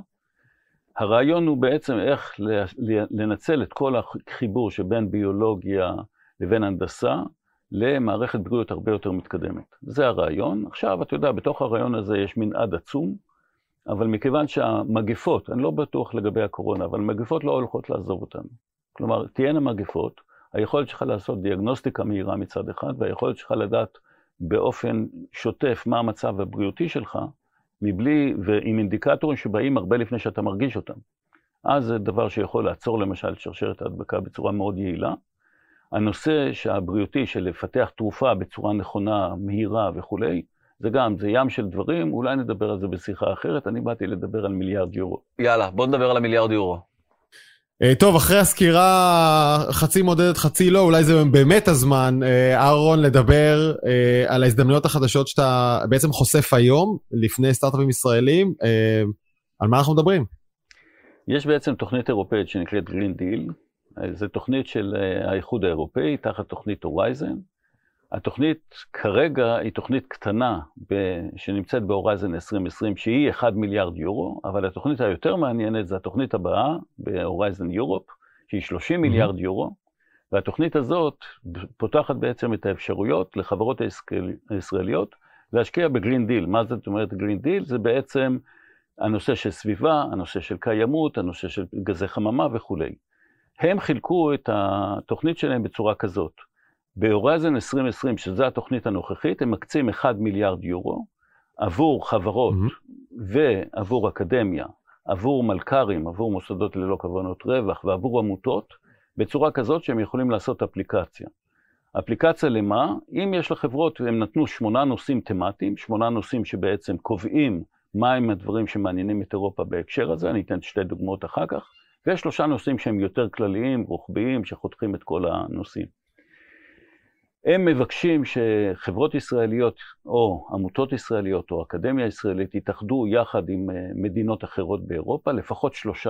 הרעיון הוא בעצם איך לנצל את כל החיבור שבין ביולוגיה לבין הנדסה, למערכת בריאות הרבה יותר מתקדמת. זה הרעיון. עכשיו, אתה יודע, בתוך הרעיון הזה יש מנעד עצום, אבל מכיוון שהמגפות, אני לא בטוח לגבי הקורונה, אבל מגפות לא הולכות לעזוב אותנו. כלומר, תהיינה מגפות, היכולת שלך לעשות דיאגנוסטיקה מהירה מצד אחד, והיכולת שלך לדעת באופן שוטף מה המצב הבריאותי שלך, מבלי, ועם אינדיקטורים שבאים הרבה לפני שאתה מרגיש אותם. אז זה דבר שיכול לעצור למשל את שרשרת ההדבקה בצורה מאוד יעילה. הנושא שהבריאותי של לפתח תרופה בצורה נכונה, מהירה וכולי, זה ים של דברים, אולי נדבר על זה בשיחה אחרת, אני באתי לדבר על מיליארד יורו. יאללה, בוא נדבר על המיליארד יורו. טוב, אחרי הסקירה חצי מודדת, חצי לא, אולי זה באמת הזמן, אהרון, לדבר על ההזדמנויות החדשות שאתה בעצם חושף היום, לפני סטארט-אפים ישראלים, על מה אנחנו מדברים? יש בעצם תוכנית אירופאית שנקראת Green Deal, זו תוכנית של האיחוד האירופאי, תחת תוכנית הורייזן. התוכנית כרגע היא תוכנית קטנה שנמצאת בהורייזן 2020, שהיא 1 מיליארד יורו, אבל התוכנית היותר מעניינת זה התוכנית הבאה בהורייזן יורופ, שהיא 30 מיליארד יורו, והתוכנית הזאת פותחת בעצם את האפשרויות לחברות הישראליות להשקיע בגרין דיל. מה זאת אומרת גרין דיל? זה בעצם הנושא של סביבה, הנושא של קיימות, הנושא של גזי חממה וכו'. הם חילקו את התוכנית שלהם בצורה כזאת. בהורייזן 2020, שזו התוכנית הנוכחית, הם מקצים 1 מיליארד יורו עבור חברות ועבור אקדמיה, עבור מלכ"רים, עבור מוסדות ללא כוונות רווח ועבור עמותות, בצורה כזאת שהם יכולים לעשות אפליקציה. אפליקציה למה? אם יש לחברות, הם נתנו 8 נושאים תמטיים, 8 נושאים שבעצם קובעים מהם הדברים שמעניינים את אירופה בהקשר הזה, אני אתן 2 דוגמאות אחר כך, ויש 3 נושאים שהם יותר כלליים, רוחביים, שחותכים את כל הנושאים. הם מבקשים שחברות ישראליות, או עמותות ישראליות, או אקדמיה ישראלית, יתאחדו יחד עם מדינות אחרות באירופה, לפחות 3,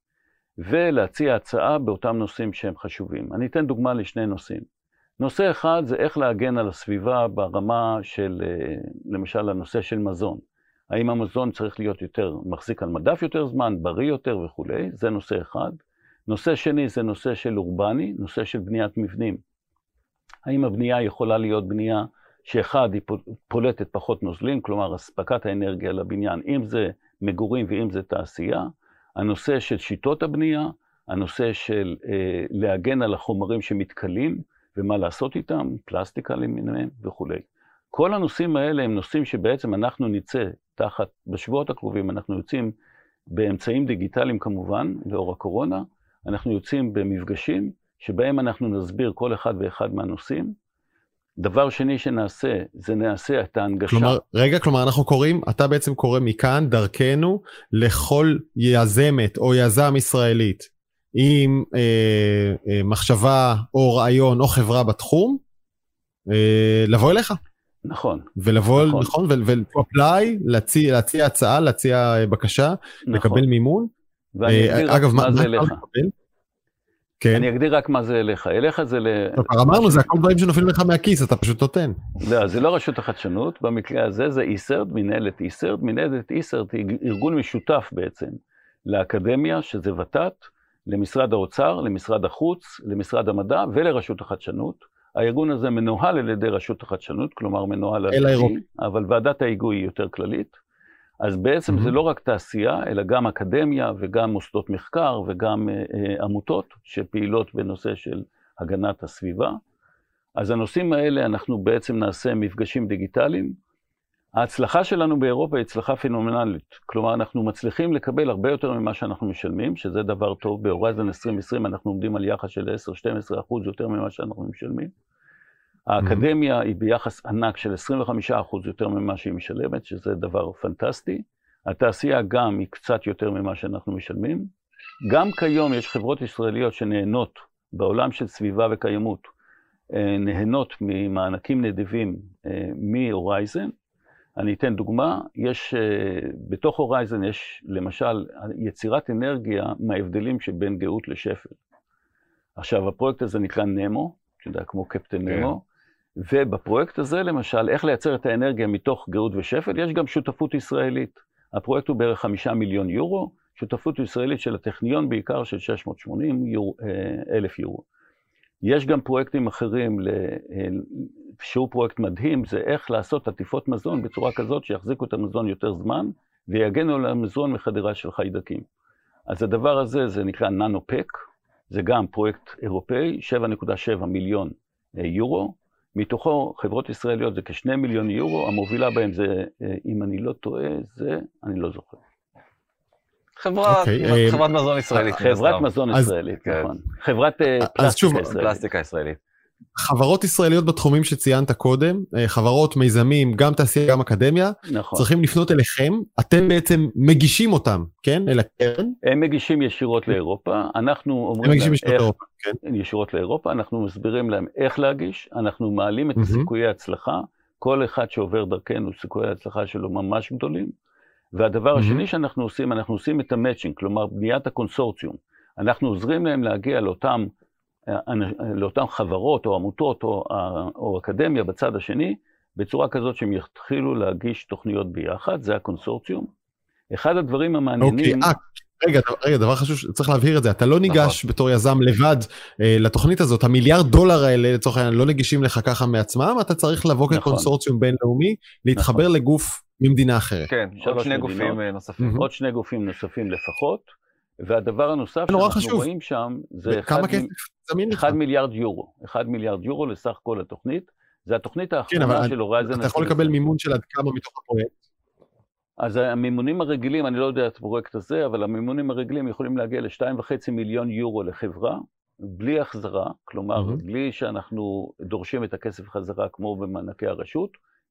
ולהציע הצעה באותם נושאים שהם חשובים. אני אתן דוגמה לשני נושאים. נושא אחד זה איך להגן על הסביבה ברמה של, למשל, הנושא של מזון. האם המזון צריך להיות יותר, מחזיק על מדף יותר זמן, בריא יותר וכו'. זה נושא אחד. נושא שני זה נושא של אורבני, נושא של בניית מבנים. האם הבנייה יכולה להיות בנייה שאחד היא פולטת פחות נוזלים, כלומר, הספקת האנרגיה לבניין, אם זה מגורים ואם זה תעשייה, הנושא של שיטות הבנייה, הנושא של להגן על החומרים שמתקלים, ומה לעשות איתם, פלסטיקה למיניהם וכו'. כל הנושאים האלה הם נושאים שבעצם אנחנו נצא תחת, בשבועות הקרובים אנחנו יוצאים באמצעים דיגיטליים כמובן, לאור הקורונה, אנחנו יוצאים במפגשים שבהם אנחנו נסביר כל אחד ואחד מהנושאים. דבר שני שנעשה, זה נעשה את ההנגשה. כלומר אנחנו קוראים, אתה בעצם קורא מכאן דרכנו לכל יזמת או יזם ישראלית עם מחשבה או רעיון או חברה בתחום, לבוא אליך. נכון. ולבוא, נכון, ולאפליי, להציע הצעה, להציע בקשה, לקבל מימון. ואני אגדיר רק מה זה אליך. אני אגדיר רק מה זה אליך. אליך זה אמרנו, זה הכל דברים שנופלים לך מהכיס, אתה פשוט נותן. לא, זה לא רשות החדשנות, במקרה הזה זה איסרד, מנהלת איסרד. מנהלת איסרד היא ארגון משותף בעצם לאקדמיה, שזה ות"ת, למשרד האוצר, למשרד החוץ, למשרד המדע ולרשות החדשנות. הארגון הזה מנוהל על ידי רשות החדשנות, כלומר מנוהל על ידי, אבל ועדת ההיגוי היא יותר כללית. אז בעצם זה לא רק תעשייה, אלא גם אקדמיה וגם מוסדות מחקר וגם עמותות שפעילות בנושא של הגנת הסביבה. אז הנושאים האלה אנחנו בעצם נעשה מפגשים דיגיטליים. ההצלחה שלנו באירופה היא הצלחה פנומנלית. כלומר, אנחנו מצליחים לקבל הרבה יותר ממה שאנחנו משלמים, שזה דבר טוב. בהורייזן 2020 אנחנו עומדים על יחס של 10-12% יותר ממה שאנחנו משלמים. האקדמיה היא ביחס ענק של 25% יותר ממה שהיא משלמת, שזה דבר פנטסטי. התעשייה גם היא קצת יותר ממה שאנחנו משלמים. גם כיום יש חברות ישראליות שנהנות בעולם של סביבה וקיימות, נהנות ממענקים נדיבים מהורייזן. אני אתן דוגמה, בתוך הורייזן יש למשל יצירת אנרגיה מההבדלים שבין גאות לשפל. עכשיו הפרויקט הזה נקרא נמו, שזה כמו קפטן נמו, ובפרויקט הזה למשל איך לייצר את האנרגיה מתוך גאות ושפל, יש גם שותפות ישראלית. הפרויקט הוא בערך 5 מיליון יורו, שותפות ישראלית של הטכניון בעיקר של 680,000 יורו. יש גם פרויקטים אחרים, שהוא פרויקט מדהים, זה איך לעשות עטיפות מזון בצורה כזאת שיחזיקו את המזון יותר זמן, ויגנו על המזון מחדירה של חיידקים. אז הדבר הזה, זה נקרא ננו-פק, זה גם פרויקט אירופאי, 7.7 מיליון יורו, מתוכו חברות ישראליות זה כ2 מיליון יורו, המובילה בהם זה, אם אני לא טועה, זה, אני לא זוכר. חברת מזון ישראלית. חברת מזון ישראלית, נכון. חברת פלסטיקה ישראלית. חברות ישראליות בתחומים שציינת קודם, חברות, מיזמים, גם תעשייה, גם אקדמיה, צריכים לפנות אליכם, אתם בעצם מגישים אותם, כן? אל הקרן? הם מגישים ישירות לאירופה, אנחנו אומרים להם ישירות לאירופה, אנחנו מסבירים להם איך להגיש, אנחנו מעלים את סיכויי ההצלחה, כל אחד שעובר דרכנו, סיכויי ההצלחה שלו ממש גדולים, והדבר השני שאנחנו עושים, אנחנו עושים את המאצ'ינג, כלומר בניית הקונסורציום, אנחנו עוזרים להם להגיע לאותם חברות או עמותות או אקדמיה בצד השני, בצורה כזאת שהם יתחילו להגיש תוכניות ביחד, זה הקונסורציום. אחד הדברים המעניינים... רגע, דבר חשוב, צריך להבהיר את זה, אתה לא ניגש בתור יזם לבד לתוכנית הזאת, $1 מיליארד האלה לצורך העניין לא נגישים לך ככה מעצמם, אתה צריך לבוא כקונסורציום בינלאומי, להתחבר לגוף ממדינה אחרת. כן, עוד 2 גופים נוספים. עוד 2 גופים נוספים לפחות, והדבר הנוסף שאנחנו רואים שם, זה 1 מיליארד יורו. 1 מיליארד יורו לסך כל התוכנית, זה התוכנית האחרונה של הורייזן. אתה יכול לקבל מימון של עד כמה מתוך הפרויקט? אז המימונים הרגילים, אני לא יודע את הפרויקט הזה, אבל המימונים הרגילים יכולים להגיע ל2.5 מיליון יורו לחברה, בלי החזרה, כלומר, בלי שאנחנו דורשים את הכסף חזרה כמו במענקי הרשות,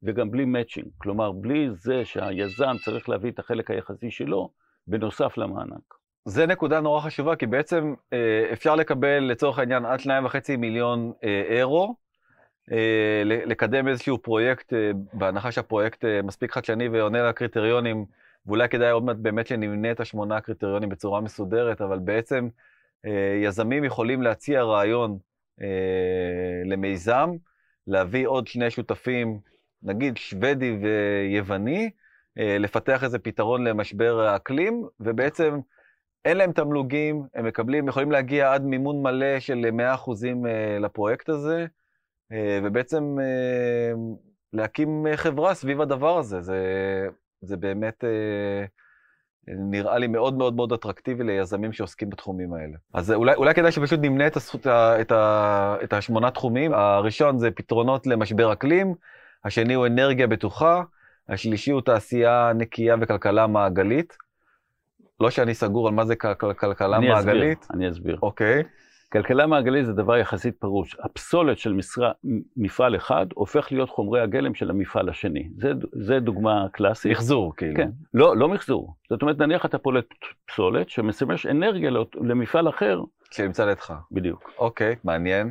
וגם בלי מאצ'ינג. כלומר, בלי זה שהיזם צריך להביא את החלק היחסי שלו, בנוסף למענק. זה נקודה נורא חשובה, כי בעצם אפשר לקבל לצורך העניין עד 2.5 מיליון אירו, לקדם איזשהו פרויקט, בהנחה שהפרויקט מספיק חדשני ועונה לקריטריונים, ואולי כדאי עוד מעט באמת שנמנה את 8 הקריטריונים בצורה מסודרת, אבל בעצם יזמים יכולים להציע רעיון למיזם, להביא עוד 2 שותפים, נגיד שוודי ויווני, לפתח איזה פתרון למשבר האקלים, ובעצם אין להם תמלוגים, הם יכולים להגיע עד מימון מלא של 100% לפרויקט הזה, ובעצם להקים חברה סביב הדבר הזה. זה באמת נראה לי מאוד מאוד מאוד אטרקטיבי ליזמים שעוסקים בתחומים האלה. אז אולי כדאי שפשוט נמנה את 8 תחומים. הראשון זה פתרונות למשבר אקלים, השני הוא אנרגיה בטוחה, השלישי הוא תעשייה נקייה וכלכלה מעגלית. לא שאני סגור על מה זה כלכלה מעגלית. אני אסביר. אוקיי. כלכלה מעגלית זה דבר יחסית פרוש. הפסולת של מפעל אחד הופך להיות חומרי הגלם של המפעל השני. זה דוגמה קלאסית. מחזור, כאילו. כן. לא מחזור. זאת אומרת, נניח אתה פולט פסולת שמסמש אנרגיה למפעל אחר. שנמצא לידך. בדיוק. אוקיי, מעניין.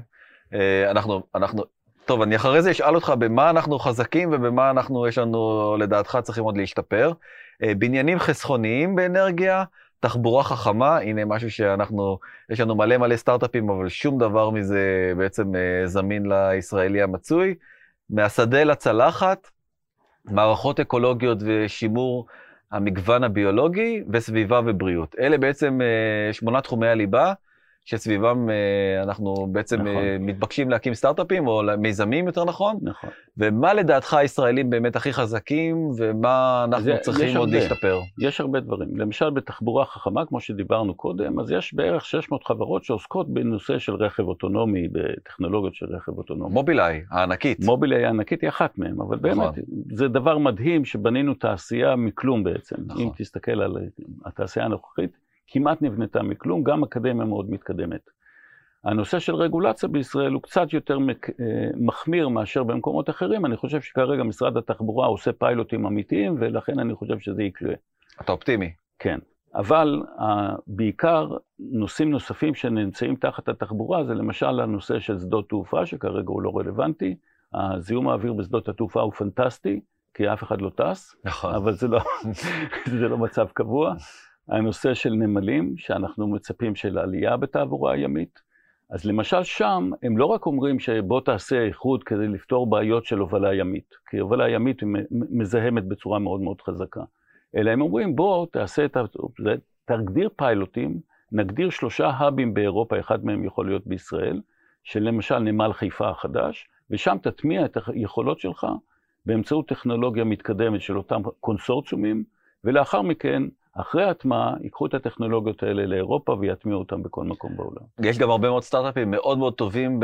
טוב, אני אחרי זה אשאל אותך במה אנחנו חזקים ובמה יש לנו, לדעתך, צריכים עוד להשתפר. בניינים חסכוניים באנרגיה, תחבורה חכמה, הנה משהו יש לנו מלא סטארט-אפים, אבל שום דבר מזה בעצם זמין לישראלי המצוי. מהשדה לצלחת, מערכות אקולוגיות ושימור המגוון הביולוגי, וסביבה ובריאות. אלה בעצם 8 תחומי הליבה, שסביבם אנחנו בעצם מתבקשים להקים סטארט-אפים, או מיזמים יותר נכון. נכון. ומה לדעתך הישראלים באמת הכי חזקים, ומה אנחנו צריכים עוד להשתפר? יש הרבה דברים. למשל בתחבורה חכמה, כמו שדיברנו קודם, אז יש בערך 600 חברות שעוסקות בנושא של רכב אוטונומי, בטכנולוגיות של רכב אוטונומי. מובילאיי, הענקית. מובילאיי הענקית היא אחת מהם, אבל באמת זה דבר מדהים שבנינו תעשייה מכלום בעצם. אם תסתכל על התעשייה הנוכחית, כמעט נבנתה מכלום, גם אקדמיה מאוד מתקדמת. הנושא של רגולציה בישראל הוא קצת יותר מחמיר מאשר במקומות אחרים. אני חושב שכרגע משרד התחבורה עושה פיילוטים אמיתיים, ולכן אני חושב שזה יקרה. אתה אופטימי. כן. אבל בעיקר נושאים נוספים שנמצאים תחת התחבורה, זה למשל הנושא של שדות תעופה, שכרגע הוא לא רלוונטי. הזיהום האוויר בשדות התעופה הוא פנטסטי, כי אף אחד לא טס. נכון. אבל זה לא מצב קבוע. הנושא של נמלים, שאנחנו מצפים של עלייה בתעבורה הימית. אז למשל שם, הם לא רק אומרים שבוא תעשה איחוד כדי לפתור בעיות של הובלה ימית, כי הובלה ימית היא מזהמת בצורה מאוד מאוד חזקה. אלא הם אומרים בוא תעשה תגדיר פיילוטים, נגדיר 3 האבים באירופה, אחד מהם יכול להיות בישראל, של למשל נמל חיפה החדש, ושם תטמיע את היכולות שלך באמצעות טכנולוגיה מתקדמת של אותם קונסורציומים, ולאחר מכן, אחרי ההטמעה, ייקחו את הטכנולוגיות האלה לאירופה ויטמיעו אותם בכל מקום בעולם. יש גם הרבה מאוד סטארט-אפים מאוד מאוד טובים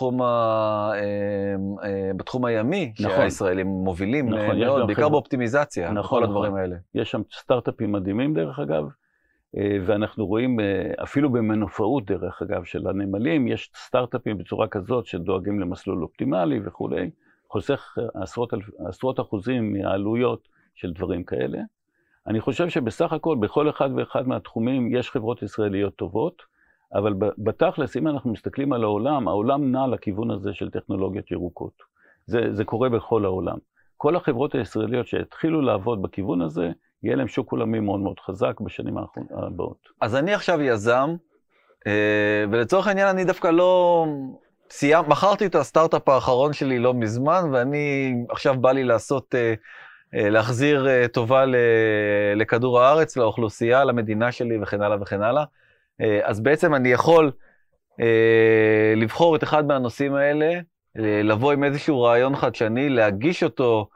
בתחום הימי, שהישראלים מובילים מאוד, בעיקר באופטימיזציה, בכל הדברים האלה. יש שם סטארט-אפים מדהימים דרך אגב, ואנחנו רואים אפילו במנופאות דרך אגב של הנמלים, יש סטארט-אפים בצורה כזאת שדואגים למסלול אופטימלי וכו', חוסך עשרות אחוזים מהעלויות של דברים כאלה. אני חושב שבסך הכל, בכל אחד ואחד מהתחומים יש חברות ישראליות טובות, אבל בתכלס, אם אנחנו מסתכלים על העולם נע לכיוון הזה של טכנולוגיות ירוקות. זה קורה בכל העולם. כל החברות הישראליות שהתחילו לעבוד בכיוון הזה, יהיה להם שוק עולמי מאוד מאוד חזק בשנים הבאות. אז אני עכשיו יזם, ולצורך העניין אני דווקא לא... מכרתי את הסטארט-אפ האחרון שלי לא מזמן, ואני עכשיו בא לי להחזיר טובה לכדור הארץ, לאוכלוסייה, למדינה שלי וכן הלאה וכן הלאה. אז בעצם אני יכול לבחור את אחד מהנושאים האלה, לבוא עם איזשהו רעיון חדשני, להגיש אותו,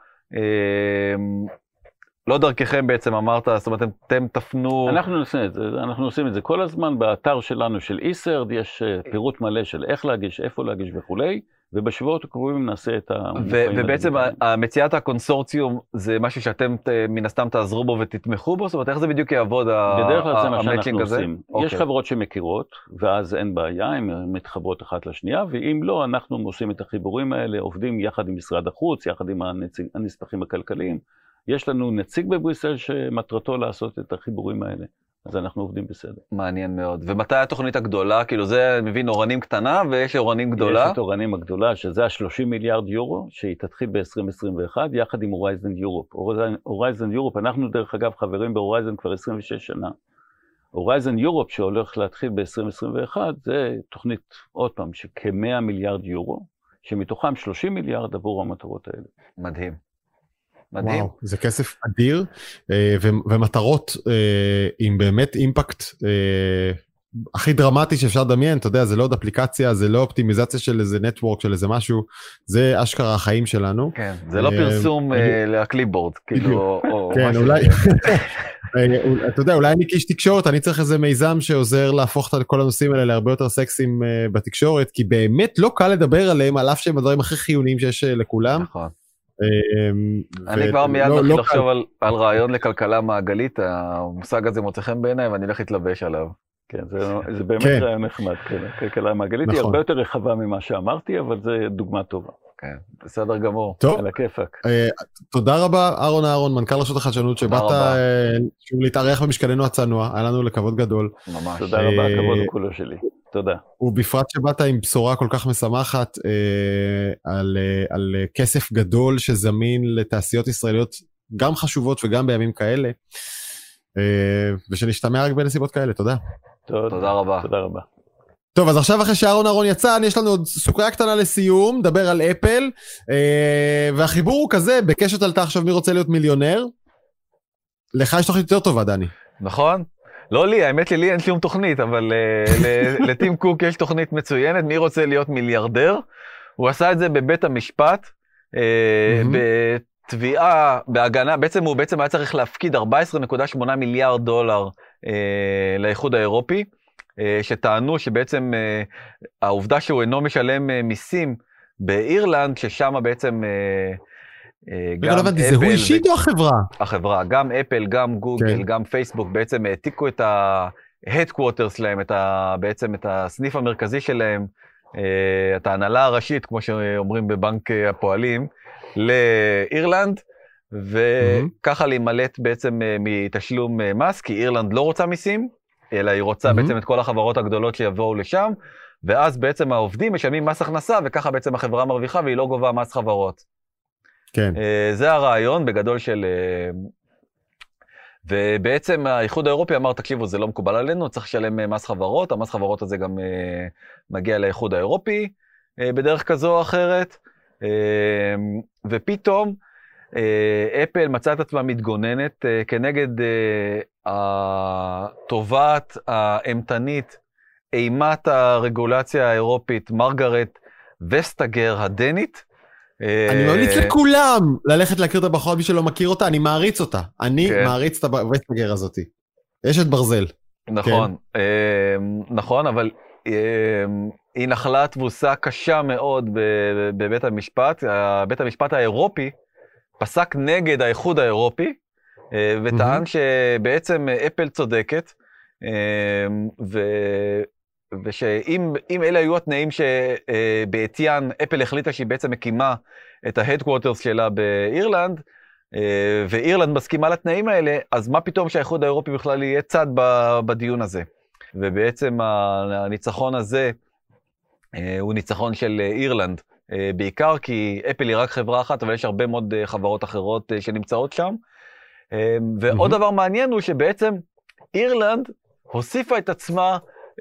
לא דרככם בעצם אמרת, זאת אומרת, אתם תפנו... אנחנו עושים את זה כל הזמן, באתר שלנו של איסרד, יש פירוט מלא של איך להגיש, איפה להגיש וכולי, ובשבועות הקרובים נעשה את ובעצם מציאת הקונסורציום זה משהו שאתם מן הסתם תעזרו בו ותתמכו בו? זאת אומרת, איך זה בדיוק יעבוד בדרך כלל זה מה שאנחנו הזה? עושים. יש חברות שמכירות, ואז אין בעיה, הן מתחברות אחת לשנייה, ואם לא, אנחנו עושים את החיבורים האלה, עובדים יחד עם משרד החוץ, יחד עם הנספחים הכלכליים. יש לנו נציג בבריסל שמטרתו לעשות את החיבורים האלה. אז אנחנו עובדים בסדר. מעניין מאוד. ומתי התוכנית הגדולה? כאילו זה, אני מבין, אורנים קטנה ויש אורנים גדולה? יש את אורנים הגדולה, שזה ה-30 מיליארד יורו, שהיא תתחיל ב-2021, יחד עם הורייזן יורופ. הורייזן יורופ, אנחנו דרך אגב חברים בהורייזן כבר 26 שנה. הורייזן יורופ שהולך להתחיל ב-2021, זה תוכנית, עוד פעם, שכ-100 מיליארד יורו, שמתוכם 30 מיליארד עבור המטרות האלה. מדהים. מדהים. וואו, זה כסף אדיר, ומטרות עם באמת אימפקט הכי דרמטי שאפשר לדמיין, אתה יודע, זה לא עוד אפליקציה, זה לא אופטימיזציה של איזה נטוורק, של איזה משהו, זה אשכרה החיים שלנו. כן, זה לא פרסום לקליפבורד, כאילו, כן, אולי, אתה יודע, אולי אני כאיש תקשורת, אני צריך איזה מיזם שעוזר להפוך את כל הנושאים האלה להרבה יותר סקסיים בתקשורת, כי באמת לא קל לדבר עליהם, על אף שהם הדברים הכי חיוניים שיש לכולם. נכון. אני כבר מיד מתחיל לחשוב על רעיון לכלכלה מעגלית, המושג הזה מוצא חן בעיניי ואני הולך להתלבש עליו. כן, זה באמת רעיון נחמד, כלכלה מעגלית היא הרבה יותר רחבה ממה שאמרתי, אבל זה דוגמה טובה. כן, בסדר גמור. טוב, על הכיפק. תודה רבה אהרון, מנכ"ל רשות החדשנות, שבאת להתארח במשכננו הצנוע, היה לנו לכבוד גדול. ממש. תודה רבה, הכבוד הוא כולו שלי. תודה. ובפרט שבאת עם בשורה כל כך משמחת על כסף גדול שזמין לתעשיות ישראליות גם חשובות וגם בימים כאלה, ושנשתמע רק בנסיבות כאלה. תודה. תודה רבה. תודה רבה. טוב, אז עכשיו אחרי שאהרון יצא, יש לנו עוד סוכריה קטנה לסיום, דבר על אפל, והחיבור הוא כזה, בקשת עלתה עכשיו מי רוצה להיות מיליונר, לך יש תוכנית יותר טובה, דני. נכון? לא לי, האמת לי אין שום תוכנית, אבל לטים קוק יש תוכנית מצוינת, מי רוצה להיות מיליארדר, הוא עשה את זה בבית המשפט, בתביעה, בהגנה, הוא בעצם היה צריך להפקיד 14.8 מיליארד דולר לאיחוד האירופי, שטענו שבעצם העובדה שהוא אינו משלם מיסים באירלנד, ששם בעצם גם אפל... זה הוא אישית או החברה? החברה, גם אפל, גם גוגל, גם פייסבוק, בעצם העתיקו את ה-headquarters שלהם, בעצם את הסניף המרכזי שלהם, את ההנהלה הראשית, כמו שאומרים בבנק הפועלים, לאירלנד, וככה להימלט בעצם מתשלום מס, כי אירלנד לא רוצה מיסים, אלא היא רוצה בעצם את כל החברות הגדולות שיבואו לשם, ואז בעצם העובדים משלמים מס הכנסה, וככה בעצם החברה מרוויחה, והיא לא גובה מס חברות. כן. זה הרעיון בגדול של... ובעצם האיחוד האירופי אמר, תקשיבו, זה לא מקובל עלינו, צריך לשלם מס חברות, המס חברות הזה גם מגיע לאיחוד האירופי, בדרך כזו או אחרת, ופתאום אפל מצאה את עצמה מתגוננת כנגד התובעת האמתנית, אימת הרגולציה האירופית, מרגרט וסטגר הדנית. אני ממליץ לכולם ללכת להכיר את הבחורה מי שלא מכיר אותה, אני מעריץ אותה, אני מעריץ את וסטגר הזאת. יש את ברזל. נכון, נכון, אבל היא נחלה תבוסה קשה מאוד בבית המשפט, בית המשפט האירופי פסק נגד האיחוד האירופי, וטען שבעצם אפל צודקת, ושאם אלה היו התנאים שבעטיין אפל החליטה שהיא בעצם מקימה את ההדקוורטרס שלה באירלנד, ואירלנד מסכימה לתנאים האלה, אז מה פתאום שהאיחוד האירופי בכלל יהיה צד בדיון הזה? ובעצם הניצחון הזה הוא ניצחון של אירלנד, בעיקר כי אפל היא רק חברה אחת, אבל יש הרבה מאוד חברות אחרות שנמצאות שם. ועוד דבר מעניין הוא שבעצם אירלנד הוסיפה את עצמה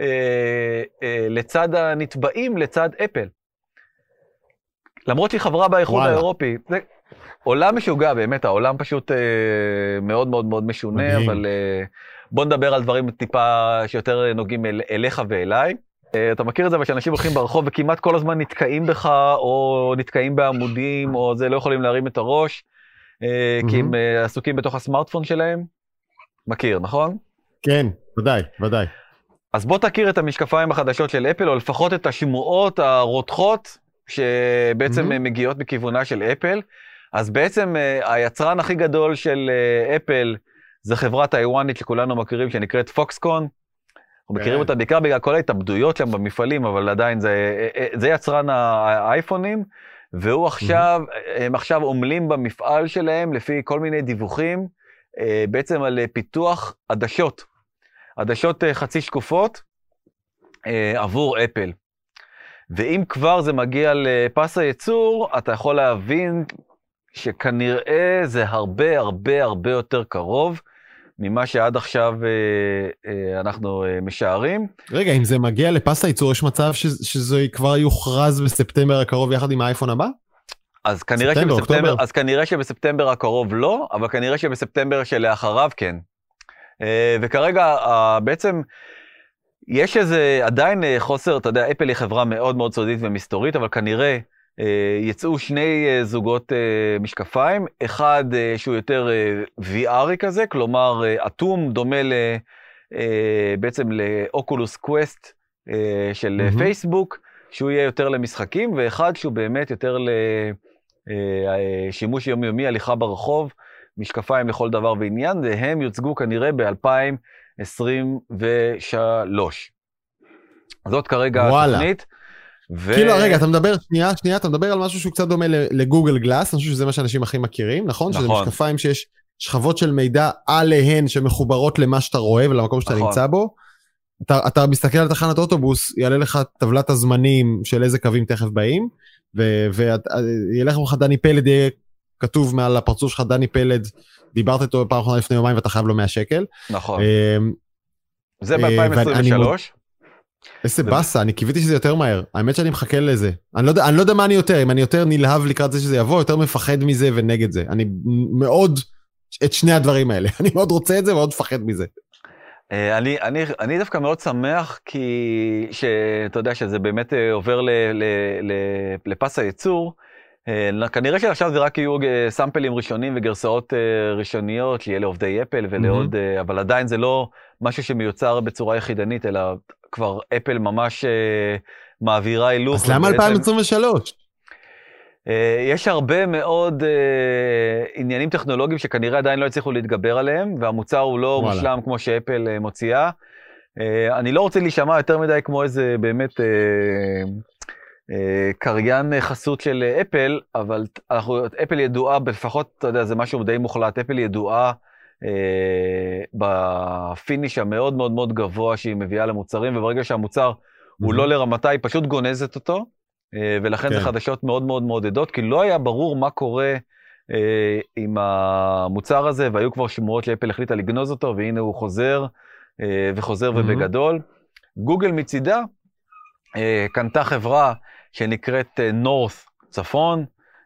לצד הנתבעים, לצד אפל. למרות שהיא חברה באיחוד האירופי. זה עולם משוגע, באמת, העולם פשוט מאוד מאוד מאוד משונה, אבל בוא נדבר על דברים טיפה שיותר נוגעים אליך ואליי. אתה מכיר את זה, שאנשים הולכים ברחוב וכמעט כל הזמן נתקעים בך, או נתקעים בעמודים, או זה לא יכולים להרים את הראש, כי הם עסוקים בתוך הסמארטפון שלהם. מכיר, נכון? כן, ודאי, ודאי. אז בוא תכיר את המשקפיים החדשות של אפל, או לפחות את השמועות הרותחות שבעצם מגיעות בכיוונה של אפל, אז בעצם היצרן הכי גדול של אפל, זה חברה טיוואנית שכולנו מכירים, שנקראת פוקסקון, אנחנו מכירים אותה בעיקר בגלל כל ההתאבדויות שם במפעלים, אבל עדיין זה יצרן האייפונים, והוא עכשיו, הם עכשיו עומלים במפעל שלהם, לפי כל מיני דיווחים, בעצם על פיתוח עדשות חצי שקופות, עבור אפל. ואם כבר זה מגיע לפס הייצור, אתה יכול להבין שכנראה זה הרבה הרבה הרבה יותר קרוב, ממה שעד עכשיו אנחנו משערים. רגע, אם זה מגיע לפס הייצור, יש מצב שזה כבר יוכרז בספטמבר הקרוב יחד עם האייפון הבא? אז כנראה שבספטמבר הקרוב לא, אבל כנראה שבספטמבר שלאחריו כן. וכרגע בעצם יש איזה עדיין חוסר, אתה יודע, אפל היא חברה מאוד מאוד סודית ומסתורית, אבל כנראה יצאו שני זוגות משקפיים, אחד שהוא יותר VR כזה, כלומר אטום דומה בעצם לאוקולוס קווסט של פייסבוק, שהוא יהיה יותר למשחקים, ואחד שהוא באמת יותר לשימוש יומיומי, הליכה ברחוב, משקפיים לכל דבר ועניין, והם יוצגו כנראה ב-2023. זאת כרגע התוכנית. כאילו, רגע, אתה מדבר, שנייה, אתה מדבר על משהו שהוא קצת דומה לגוגל גלאס, אני חושב שזה מה שאנשים הכי מכירים, נכון? שזה משקפיים שיש שכבות של מידע עליהן שמחוברות למה שאתה רואה ולמקום שאתה נמצא בו. אתה מסתכל על תחנת אוטובוס, יעלה לך טבלת הזמנים של איזה קווים תכף באים, וילך לך דני פלד, יהיה כתוב מעל הפרצוף שלך, דני פלד, דיברת איתו פעם אחרונה לפני יומיים ואתה חייב לו 100 שקל. נכון. זה ב-2023. איזה בסה, אני קיוויתי שזה יותר מהר, האמת שאני מחכה לזה, אני לא יודע מה אני יותר, אם אני יותר נלהב לקראת זה שזה יבוא, יותר מפחד מזה ונגד זה, אני מאוד, את שני הדברים האלה, אני מאוד רוצה את זה ומאוד מפחד מזה. אני דווקא מאוד שמח, כי שאתה יודע שזה באמת עובר לפס הייצור, כנראה שעכשיו זה רק יהיו סמפלים ראשונים וגרסאות ראשוניות, שיהיה לעובדי אפל ולעוד, אבל עדיין זה לא משהו שמיוצר בצורה יחידנית, אלא כבר אפל ממש מעבירה הילוך. אז למה 2023? יש הרבה מאוד עניינים טכנולוגיים שכנראה עדיין לא הצליחו להתגבר עליהם, והמוצר הוא לא מושלם כמו שאפל מוציאה. אני לא רוצה להישמע יותר מדי כמו איזה באמת קריין חסות של אפל, אבל אפל ידועה, לפחות, אתה יודע, זה משהו די מוחלט, אפל ידועה בפיניש המאוד מאוד מאוד גבוה שהיא מביאה למוצרים, וברגע שהמוצר הוא לא לרמתה, היא פשוט גונזת אותו, ולכן זה חדשות מאוד מאוד מעודדות, כי לא היה ברור מה קורה עם המוצר הזה, והיו כבר שמועות שאפל החליטה לגנוז אותו, והנה הוא חוזר וחוזר ובגדול. גוגל מצידה קנתה חברה שנקראת נורת' צפון,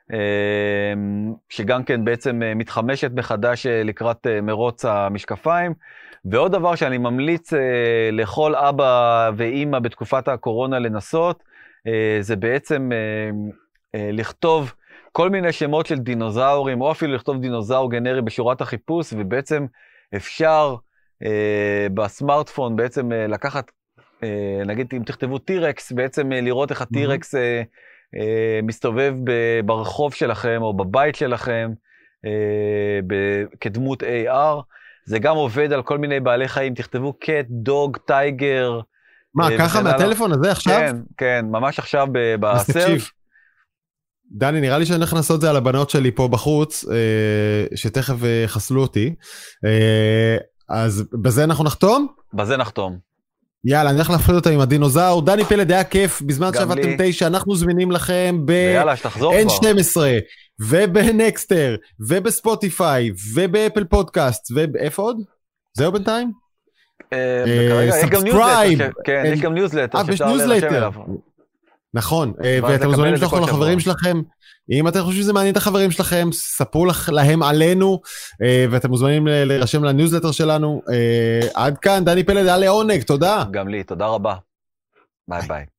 שגם כן בעצם מתחמשת מחדש לקראת מרוץ המשקפיים, ועוד דבר שאני ממליץ לכל אבא ואמא בתקופת הקורונה לנסות, זה בעצם לכתוב כל מיני שמות של דינוזאורים, או אפילו לכתוב דינוזאור גנרי בשורת החיפוש, ובעצם אפשר בסמארטפון בעצם לקחת, נגיד אם תכתבו טירקס, בעצם לראות איך הטירקס מסתובב ברחוב שלכם, או בבית שלכם, כדמות AR. זה גם עובד על כל מיני בעלי חיים, תכתבו קט, דוג, טייגר. מה, ככה מהטלפון הזה עכשיו? כן, כן, ממש עכשיו בסרט. דני, נראה לי שאני הולך לעשות את זה על הבנות שלי פה בחוץ, שתכף חסלו אותי. אז בזה אנחנו נחתום? בזה נחתום. יאללה, אני הולך להפריד אותה עם הדינוזאור. דני פלד, היה כיף, בזמן שעבדתם 9, אנחנו זמינים לכם ב-N12, ובנקסטר, ובספוטיפיי, ובאפל פודקאסט, ואיפה עוד? זהו בינתיים? סאבסקרייב. כן, יש גם ניוזלטר. יש ניוזלטר. נכון, ואתם מוזמנים לשלוח אותו לחברים שלכם. אם אתם חושבים שזה מעניין את החברים שלכם, ספרו להם עלינו, ואתם מוזמנים להירשם לניוזלטר שלנו. עד כאן, דני פלד, היה לעונג, תודה. גם לי, תודה רבה. ביי ביי.